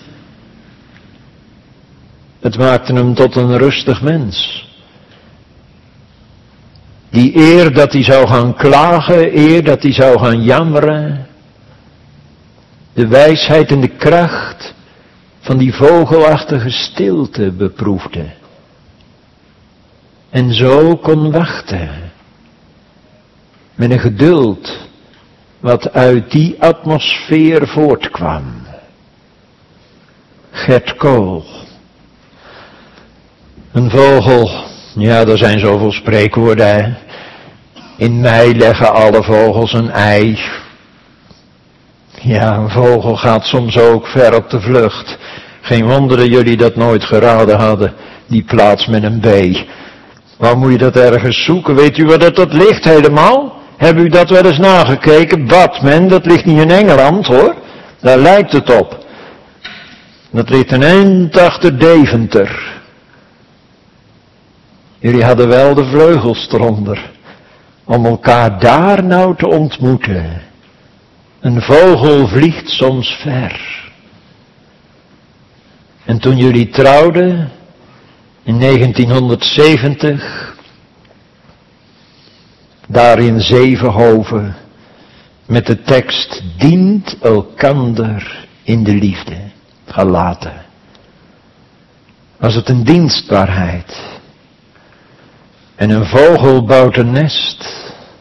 S5: Het maakte hem tot een rustig mens. Die eer dat hij zou gaan klagen, eer dat hij zou gaan jammeren. De wijsheid en de kracht van die vogelachtige stilte beproefde. En zo kon wachten. Met een geduld wat uit die atmosfeer voortkwam. Gert Kool. Een vogel, ja, er zijn zoveel spreekwoorden, hè. In mei leggen alle vogels een ei. Ja, een vogel gaat soms ook ver op de vlucht. Geen wonder dat jullie dat nooit geraden hadden, die plaats met een B. Waar moet je dat ergens zoeken? Weet u waar dat ligt helemaal? Hebben u dat wel eens nagekeken? Batman, dat ligt niet in Engeland hoor. Daar lijkt het op. Dat ligt een eind achter Deventer. Jullie hadden wel de vleugels eronder. Om elkaar daar nou te ontmoeten. Een vogel vliegt soms ver. En toen jullie trouwden, in 1970, daar in Zevenhoven, met de tekst, dient elkander in de liefde, Galaten. Was het een dienstbaarheid. En een vogel bouwt een nest.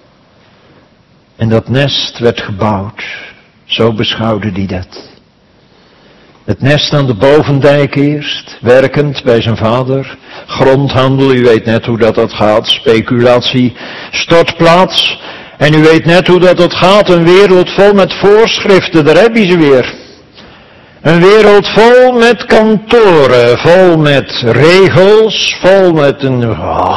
S5: En dat nest werd gebouwd. Zo beschouwde hij dat. Het nest aan de Bovendijk eerst, werkend bij zijn vader. Grondhandel, u weet net hoe dat gaat. Speculatie, stortplaats. En u weet net hoe dat gaat. Een wereld vol met voorschriften, daar heb je ze weer. Een wereld vol met kantoren, vol met regels, vol met een...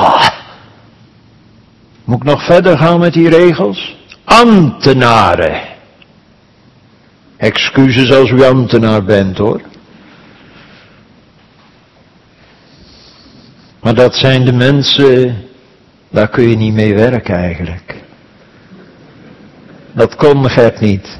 S5: Moet ik nog verder gaan met die regels? Ambtenaren. Excuses als u ambtenaar bent hoor. Maar dat zijn de mensen, daar kun je niet mee werken eigenlijk. Dat kon Gert niet.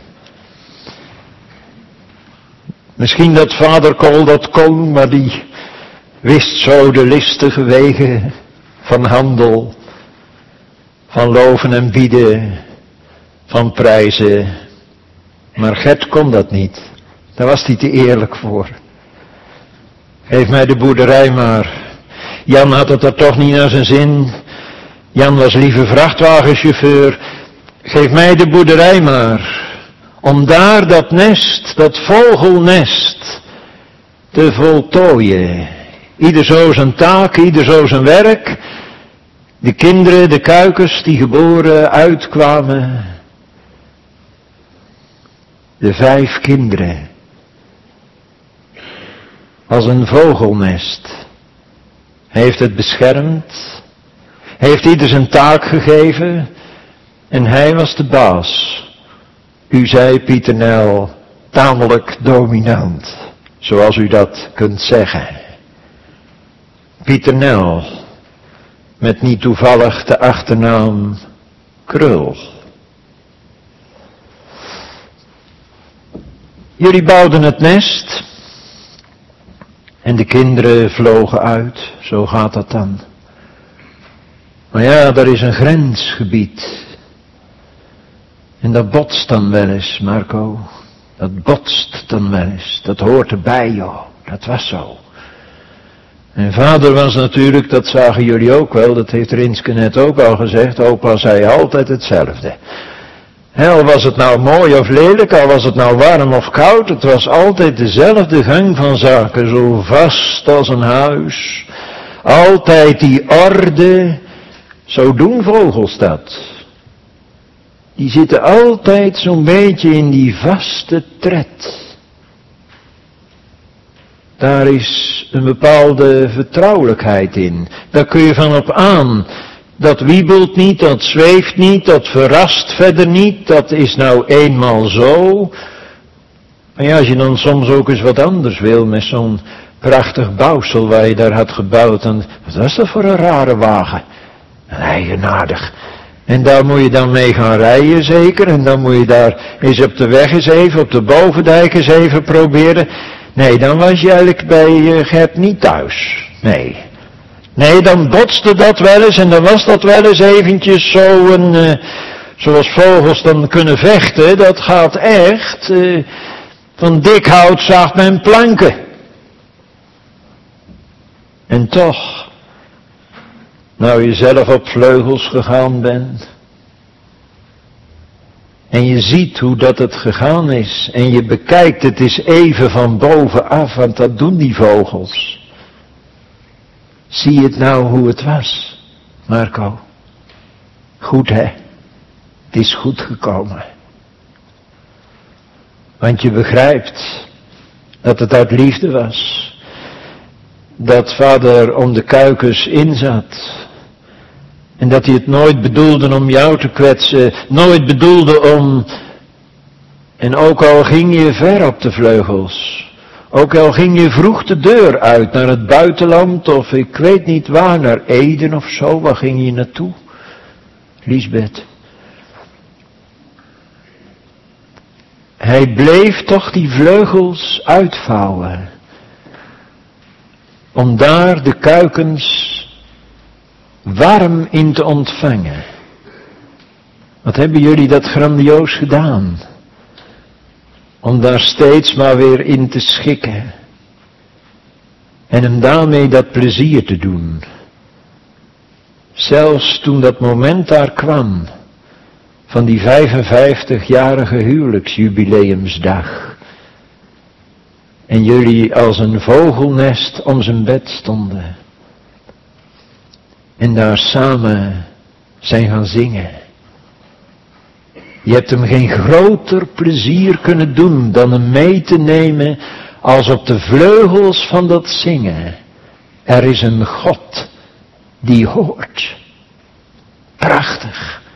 S5: Misschien dat vader Kool dat kon, maar die wist zo de listige wegen van handel, van loven en bieden, van prijzen. Maar Gert kon dat niet. Daar was hij te eerlijk voor. Geef mij de boerderij maar. Jan had het er toch niet naar zijn zin. Jan was liever vrachtwagenchauffeur. Geef mij de boerderij maar. Om daar dat nest, dat vogelnest, te voltooien. Ieder zo zijn taak, ieder zo zijn werk. De kinderen, de kuikens die geboren uitkwamen. De 5 kinderen. Als een vogelnest. Hij heeft het beschermd. Hij heeft ieder zijn taak gegeven. En hij was de baas. U zei, Pieter Nel, tamelijk dominant. Zoals u dat kunt zeggen. Pieter Nel. Met niet toevallig de achternaam Krul. Jullie bouwden het nest. En de kinderen vlogen uit. Zo gaat dat dan. Maar ja, er is een grensgebied. En dat botst dan wel eens, Marco. Dat botst dan wel eens. Dat hoort erbij, joh. Dat was zo. En vader was natuurlijk, dat zagen jullie ook wel, dat heeft Rinske net ook al gezegd, opa zei altijd hetzelfde. Al was het nou mooi of lelijk, al was het nou warm of koud, het was altijd dezelfde gang van zaken, zo vast als een huis. Altijd die orde, zo doen vogels dat. die zitten altijd zo'n beetje in die vaste tred. Daar is een bepaalde vertrouwelijkheid in. Daar kun je van op aan. Dat wiebelt niet, dat zweeft niet, dat verrast verder niet. Dat is nou eenmaal zo. Maar ja, als je dan soms ook eens wat anders wil met zo'n prachtig bouwsel waar je daar had gebouwd. Dan, wat was dat voor een rare wagen? Eigenaardig. En daar moet je dan mee gaan rijden zeker. En dan moet je daar eens op de weg eens even, op de bovendijk eens even proberen. Nee, dan was je eigenlijk bij Gert niet thuis. Nee, dan botste dat wel eens en dan was dat wel eens eventjes zo zoals vogels dan kunnen vechten. Dat gaat echt. Van dik hout zaagt men planken. En toch, nou je zelf op vleugels gegaan bent. En je ziet hoe dat het gegaan is. En je bekijkt het eens even van bovenaf, want dat doen die vogels. Zie je het nou hoe het was, Marco? Goed hè? Het is goed gekomen. Want je begrijpt dat het uit liefde was. Dat vader om de kuikens inzat. En dat hij het nooit bedoelde om jou te kwetsen. Nooit bedoelde om... En ook al ging je ver op de vleugels. Ook al ging je vroeg de deur uit naar het buitenland. Of ik weet niet waar, naar Eden of zo. Waar ging je naartoe? Liesbeth. Hij bleef toch die vleugels uitvouwen. Om daar de kuikens warm in te ontvangen. Wat hebben jullie dat grandioos gedaan? Om daar steeds maar weer in te schikken. En hem daarmee dat plezier te doen. Zelfs toen dat moment daar kwam. Van die 55-jarige huwelijksjubileumsdag. En jullie als een vogelnest om zijn bed stonden. En daar samen zijn gaan zingen. Je hebt hem geen groter plezier kunnen doen dan hem mee te nemen als op de vleugels van dat zingen. Er is een God die hoort. Prachtig.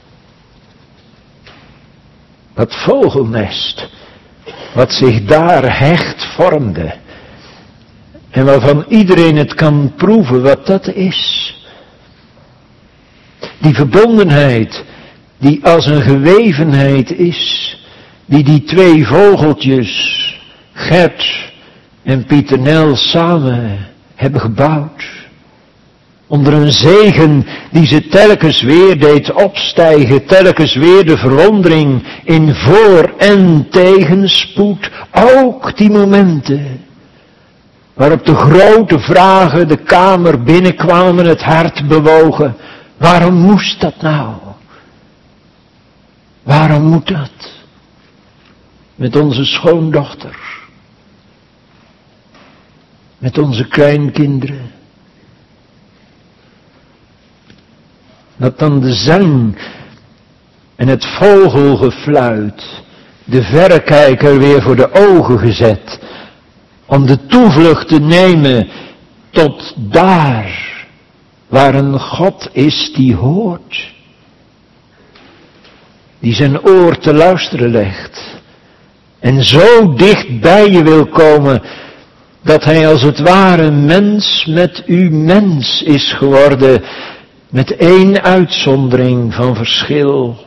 S5: Dat vogelnest, wat zich daar hecht vormde. En waarvan iedereen het kan proeven wat dat is. Die verbondenheid, die als een gewevenheid is, die twee vogeltjes, Gert en Pieternel samen hebben gebouwd. Onder een zegen die ze telkens weer deed opstijgen, telkens weer de verwondering in voor- en tegenspoed. Ook die momenten waarop de grote vragen de kamer binnenkwamen, het hart bewogen. Waarom moest dat nou? Waarom moet dat? Met onze schoondochter. Met onze kleinkinderen. Dat dan de zang en het vogelgefluit de verrekijker weer voor de ogen gezet. Om de toevlucht te nemen tot daar. Waar een God is die hoort. Die zijn oor te luisteren legt. En zo dicht bij je wil komen. Dat hij als het ware mens met u mens is geworden. Met één uitzondering van verschil.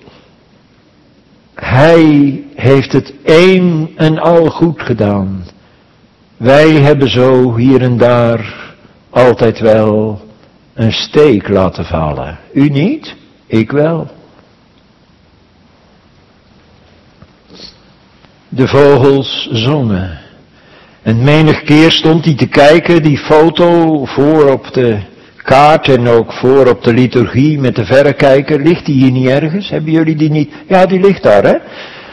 S5: Hij heeft het een en al goed gedaan. Wij hebben zo hier en daar altijd wel een steek laten vallen. U niet? Ik wel. De vogels zongen. En menig keer stond hij te kijken, die foto voor op de kaart en ook voor op de liturgie met de verrekijker. Ligt die hier niet ergens? Hebben jullie die niet? Ja, die ligt daar, hè?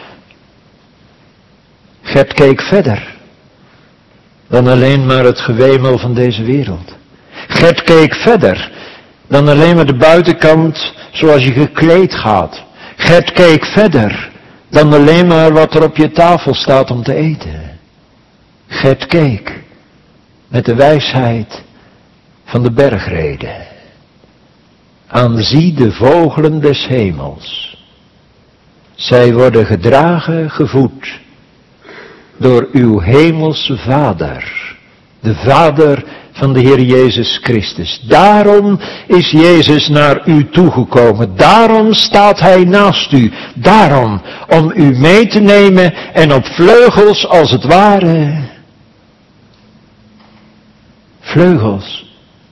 S5: Gert keek verder dan alleen maar het gewemel van deze wereld. Gert keek verder dan alleen maar de buitenkant zoals je gekleed gaat. Gert keek verder dan alleen maar wat er op je tafel staat om te eten. Gert keek met de wijsheid van de bergrede. Aanzie de vogelen des hemels. Zij worden gedragen, gevoed door uw hemelse Vader, de Vader van de Heer Jezus Christus. Daarom is Jezus naar u toegekomen. Daarom staat Hij naast u. Daarom om u mee te nemen en op vleugels als het ware. Vleugels.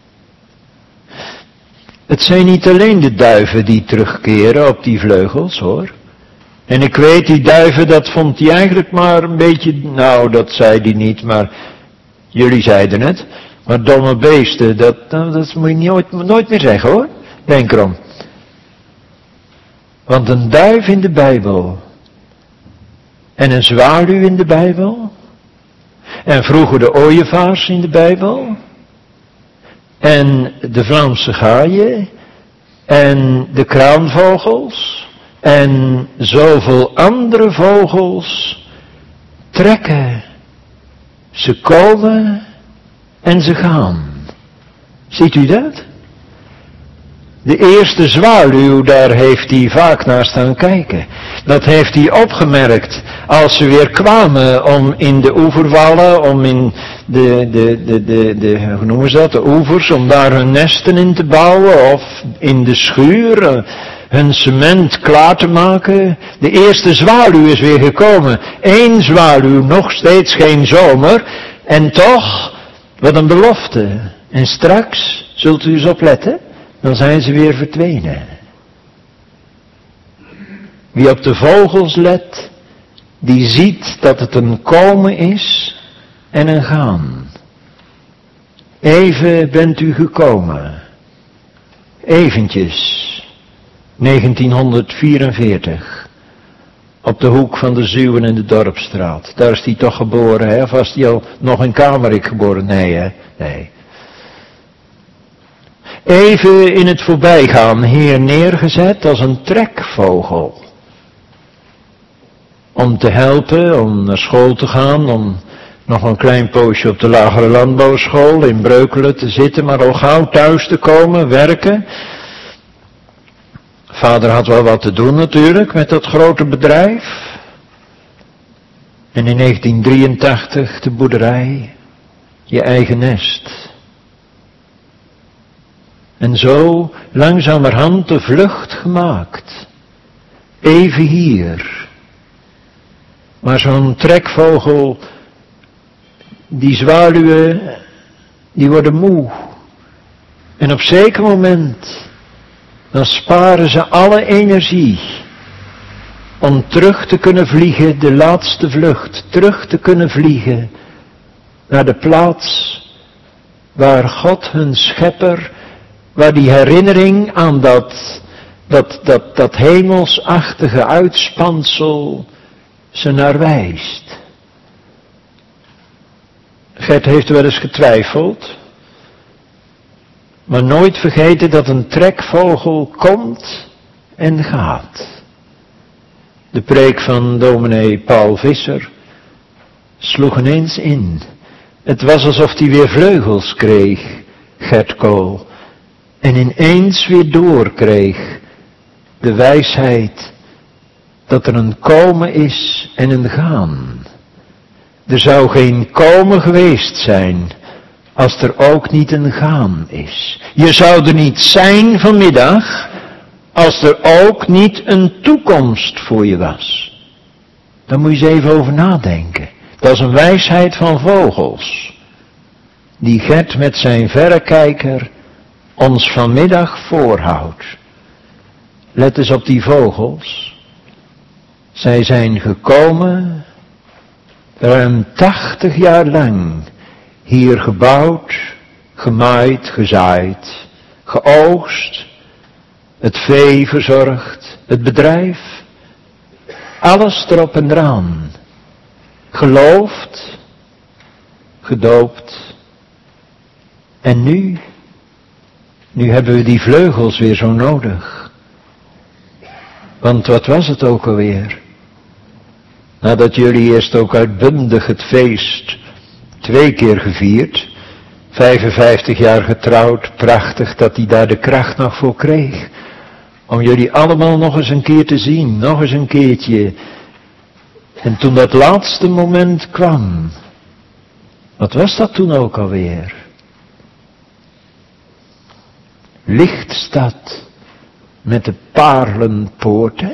S5: Het zijn niet alleen de duiven die terugkeren op die vleugels, hoor. En ik weet, die duiven, dat vond hij eigenlijk maar een beetje, nou, dat zei hij niet, maar jullie zeiden het. Maar domme beesten, dat moet je nooit meer zeggen, hoor. Denk erom. Want een duif in de Bijbel en een zwaluw in de Bijbel en vroeger de ooievaars in de Bijbel en de Vlaamse gaaien en de kraanvogels en zoveel andere vogels trekken. Ze komen en ze gaan. Ziet u dat? De eerste zwaluw, daar heeft hij vaak naar staan kijken. Dat heeft hij opgemerkt als ze weer kwamen om in de oeverwallen, om in hoe noemen ze dat, de oevers, om daar hun nesten in te bouwen, of in de schuur, hun cement klaar te maken. De eerste zwaluw is weer gekomen. 1 zwaluw, nog steeds geen zomer, en toch, wat een belofte. En straks, zult u eens opletten, dan zijn ze weer verdwenen. Wie op de vogels let, die ziet dat het een komen is en een gaan. Even bent u gekomen. Eventjes. 1944. Op de hoek van de Zuwen en de Dorpstraat. Daar is hij toch geboren, hè? Of was hij al nog in Kamerik geboren? Nee, hè? Nee. Even in het voorbijgaan hier neergezet als een trekvogel. Om te helpen, om naar school te gaan, om nog een klein poosje op de lagere landbouwschool in Breukelen te zitten, maar al gauw thuis te komen, werken. Vader had wel wat te doen natuurlijk met dat grote bedrijf. En in 1983 de boerderij, je eigen nest. En zo langzamerhand de vlucht gemaakt. Even hier. Maar zo'n trekvogel, die zwaluwen, die worden moe. En op zeker moment, dan sparen ze alle energie om terug te kunnen vliegen, de laatste vlucht, terug te kunnen vliegen naar de plaats waar God hun schepper, waar die herinnering aan dat hemelsachtige uitspansel ze naar wijst. Gert heeft wel eens getwijfeld, maar nooit vergeten dat een trekvogel komt en gaat. De preek van dominee Paul Visser sloeg ineens in. Het was alsof hij weer vleugels kreeg, Gert Kool, en ineens weer doorkreeg de wijsheid dat er een komen is en een gaan. Er zou geen komen geweest zijn als er ook niet een gaan is. Je zou er niet zijn vanmiddag als er ook niet een toekomst voor je was. Daar moet je eens even over nadenken. Dat is een wijsheid van vogels, die Gert met zijn verrekijker ons vanmiddag voorhoudt. Let eens op die vogels. Zij zijn gekomen, ruim 80 jaar lang, hier gebouwd, gemaaid, gezaaid, geoogst, het vee verzorgd, het bedrijf, alles erop en eraan, geloofd, gedoopt. En nu hebben we die vleugels weer zo nodig. Want wat was het ook alweer? Nadat jullie eerst ook uitbundig het feest 2 keer gevierd, 55 jaar getrouwd, prachtig dat hij daar de kracht nog voor kreeg. Om jullie allemaal nog eens een keer te zien, nog eens een keertje. En toen dat laatste moment kwam, wat was dat toen ook alweer? Lichtstad met de paarlenpoorten.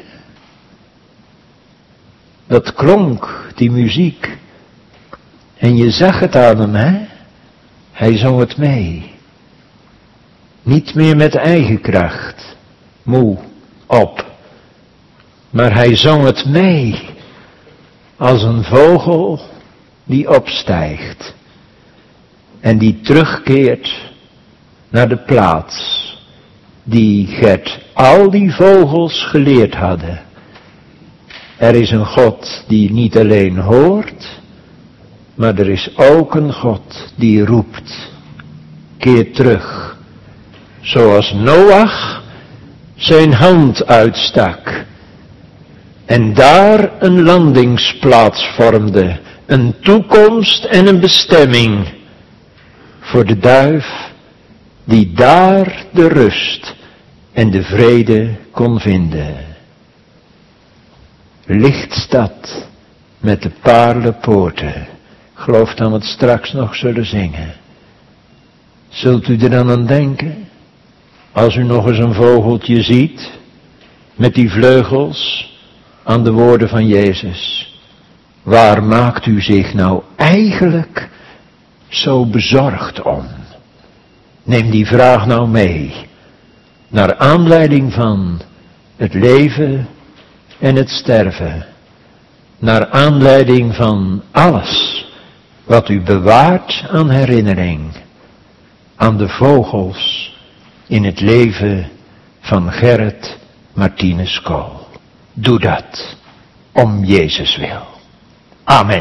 S5: Dat klonk, die muziek. En je zag het aan hem, hè? Hij zong het mee. Niet meer met eigen kracht, moe, op. Maar hij zong het mee. Als een vogel die opstijgt. En die terugkeert naar de plaats die Gert al die vogels geleerd hadden. Er is een God die niet alleen hoort, maar er is ook een God die roept. Keer terug. Zoals Noach zijn hand uitstak. En daar een landingsplaats vormde. Een toekomst en een bestemming. Voor de duif die daar de rust en de vrede kon vinden. Lichtstad met de paarlenpoorten. Geloof dat we het straks nog zullen zingen. Zult u er dan aan denken? Als u nog eens een vogeltje ziet, met die vleugels, aan de woorden van Jezus. Waar maakt u zich nou eigenlijk zo bezorgd om? Neem die vraag nou mee. Naar aanleiding van het leven en het sterven. Naar aanleiding van alles wat u bewaart aan herinnering. Aan de vogels in het leven van Gerrit Martinez Kool. Doe dat om Jezus wil. Amen.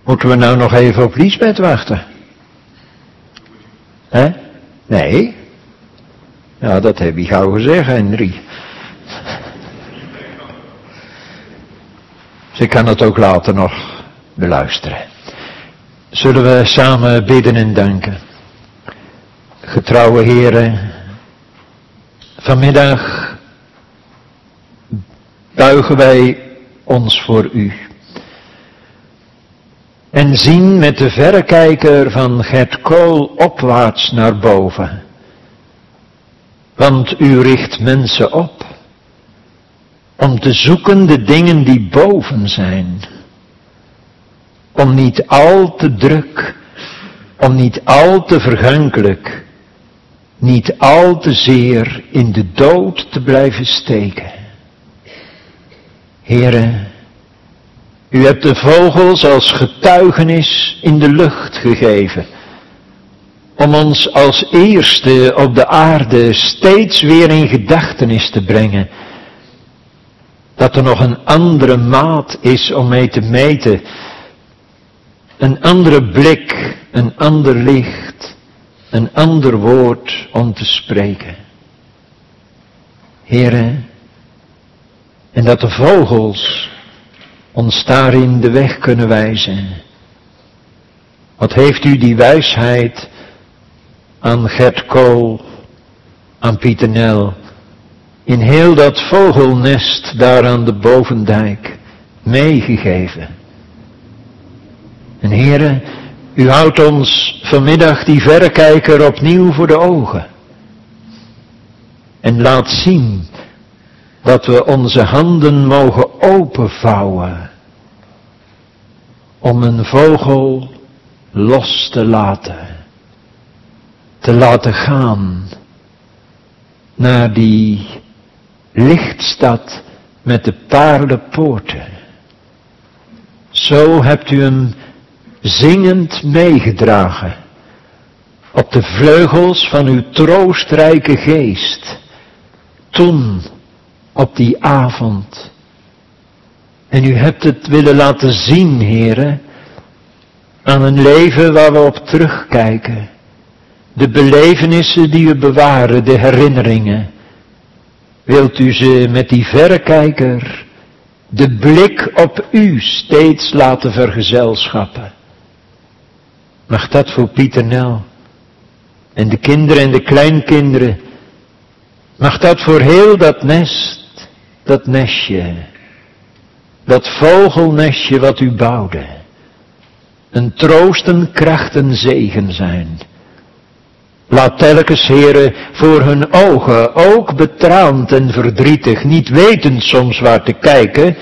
S5: Moeten we nou nog even op Liesbeth wachten? Hè? Nee. Ja, dat heb je gauw gezegd, Henry. Ze kan het ook later nog beluisteren. Zullen we samen bidden en danken? Getrouwe heren, vanmiddag buigen wij ons voor u. En zien met de verrekijker van Gert Kool opwaarts naar boven. Want u richt mensen op om te zoeken de dingen die boven zijn. Om niet al te druk, om niet al te vergankelijk, niet al te zeer in de dood te blijven steken. Here, u hebt de vogels als getuigenis in de lucht gegeven, om ons als eerste op de aarde steeds weer in gedachtenis te brengen, dat er nog een andere maat is om mee te meten, een andere blik, een ander licht, een ander woord om te spreken. Here, en dat de vogels ons daarin de weg kunnen wijzen. Wat heeft u die wijsheid aan Gert Kool, aan Pieter Nel, in heel dat vogelnest daar aan de bovendijk meegegeven? En Heere, u houdt ons vanmiddag die verrekijker opnieuw voor de ogen. En laat zien dat we onze handen mogen openvouwen om een vogel los te laten gaan naar die lichtstad met de paardenpoorten. Zo hebt u hem zingend meegedragen op de vleugels van uw troostrijke geest, toen op die avond. En u hebt het willen laten zien, Heere, aan een leven waar we op terugkijken. De belevenissen die u bewaren, de herinneringen. Wilt u ze met die verrekijker, de blik op u steeds laten vergezelschappen. Mag dat voor Pieter Nel en de kinderen en de kleinkinderen, mag dat voor heel dat nest, dat nestje, dat vogelnestje wat u bouwde, een troost, een kracht, een zegen zijn. Laat telkens, Heere, voor hun ogen, ook betraand en verdrietig, niet wetend soms waar te kijken,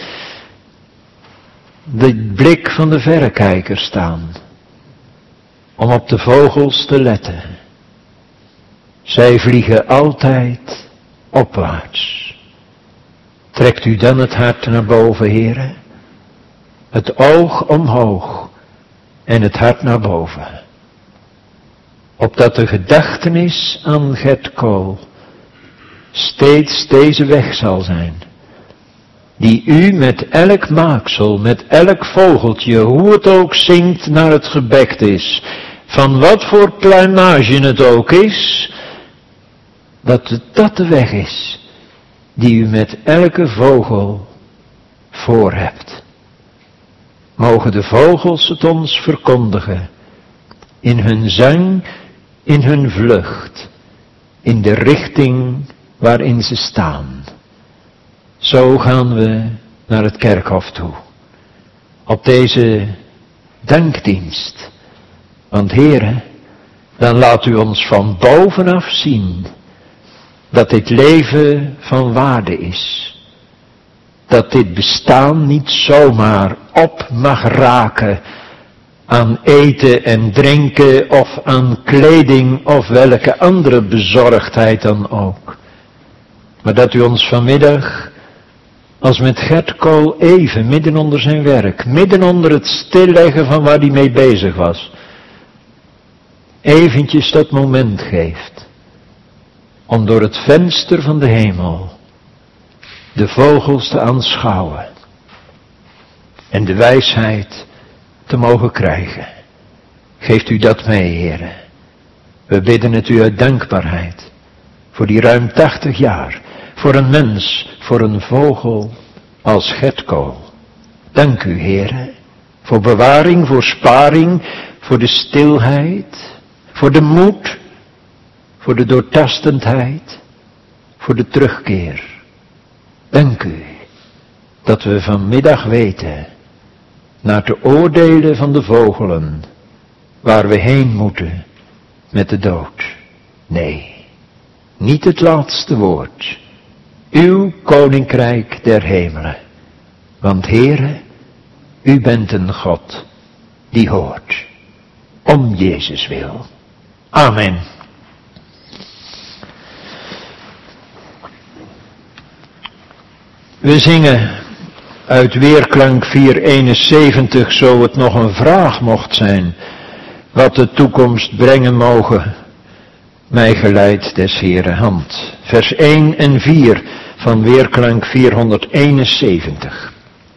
S5: de blik van de verrekijker staan, om op de vogels te letten. Zij vliegen altijd opwaarts. Trekt u dan het hart naar boven, Heere, het oog omhoog en het hart naar boven. Opdat de gedachtenis aan Gert Kool steeds deze weg zal zijn, die u met elk maaksel, met elk vogeltje, hoe het ook zingt, naar het gebekt is, van wat voor pluimage het ook is, dat dat de weg is, die u met elke vogel voor hebt. Mogen de vogels het ons verkondigen, in hun zang, in hun vlucht, in de richting waarin ze staan. Zo gaan we naar het kerkhof toe, op deze dankdienst. Want Heere, dan laat u ons van bovenaf zien dat dit leven van waarde is. Dat dit bestaan niet zomaar op mag raken aan eten en drinken of aan kleding of welke andere bezorgdheid dan ook. Maar dat u ons vanmiddag, als met Gert Kool even, midden onder zijn werk, midden onder het stilleggen van waar hij mee bezig was, eventjes dat moment geeft om door het venster van de hemel de vogels te aanschouwen en de wijsheid te mogen krijgen. Geeft u dat mee, Heere. We bidden het u uit dankbaarheid voor die ruim 80 jaar, voor een mens, voor een vogel als Gertko. Dank u, Heere, voor bewaring, voor sparing, voor de stilheid, voor de moed, voor de doortastendheid, voor de terugkeer. Dank u dat we vanmiddag weten, naar te oordelen van de vogelen, waar we heen moeten met de dood. Nee, niet het laatste woord. Uw koninkrijk der hemelen. Want Heere, u bent een God die hoort. Om Jezus wil. Amen. We zingen uit Weerklank 471, zo het nog een vraag mocht zijn, wat de toekomst brengen mogen, mij geleid des Heeren hand. Vers 1 en 4 van Weerklank 471.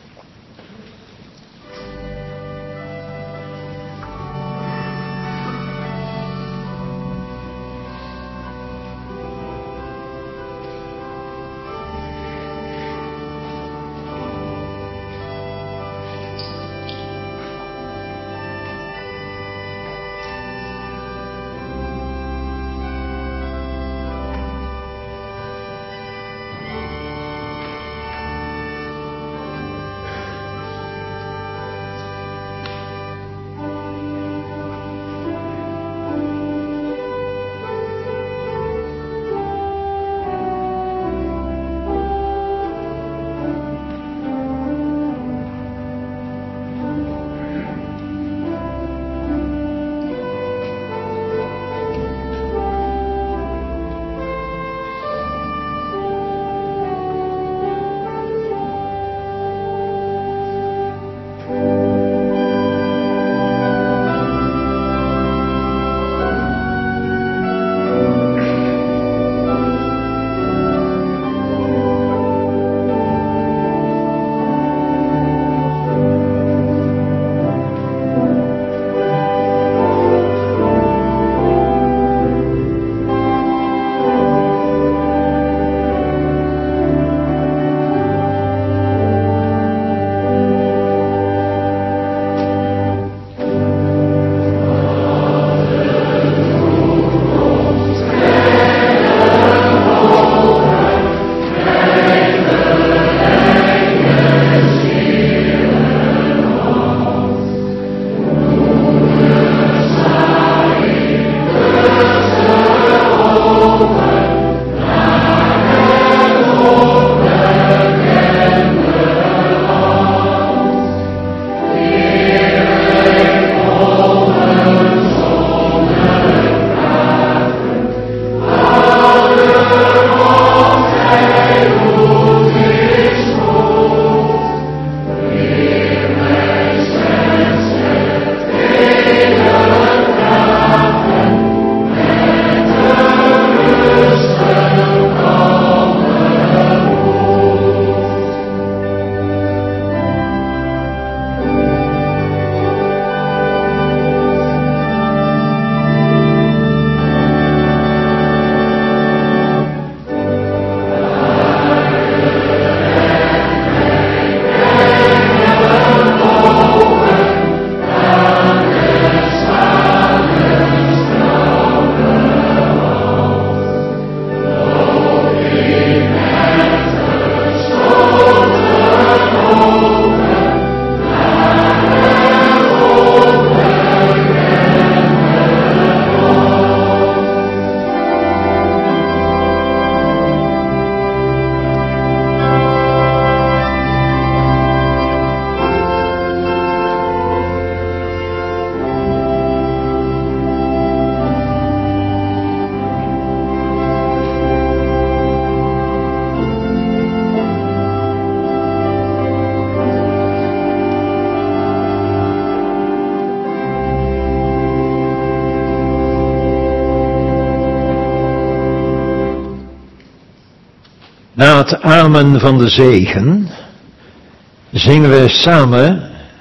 S5: Na het amen van de zegen zingen we samen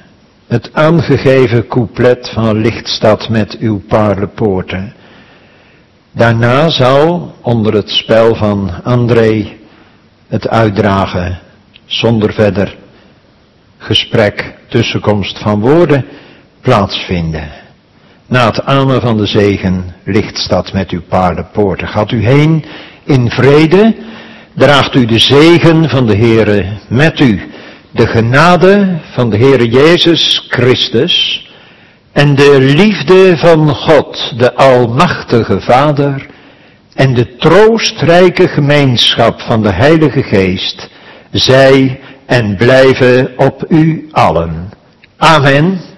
S5: het aangegeven couplet van Lichtstad met uw paardenpoorten. Daarna zal onder het spel van André het uitdragen zonder verder gesprek, tussenkomst van woorden plaatsvinden. Na het amen van de zegen, Lichtstad met uw paardenpoorten. Gaat u heen in vrede, draagt u de zegen van de Heere met u. De genade van de Heere Jezus Christus en de liefde van God, de Almachtige Vader, en de troostrijke gemeenschap van de Heilige Geest, zij en blijven op u allen. Amen.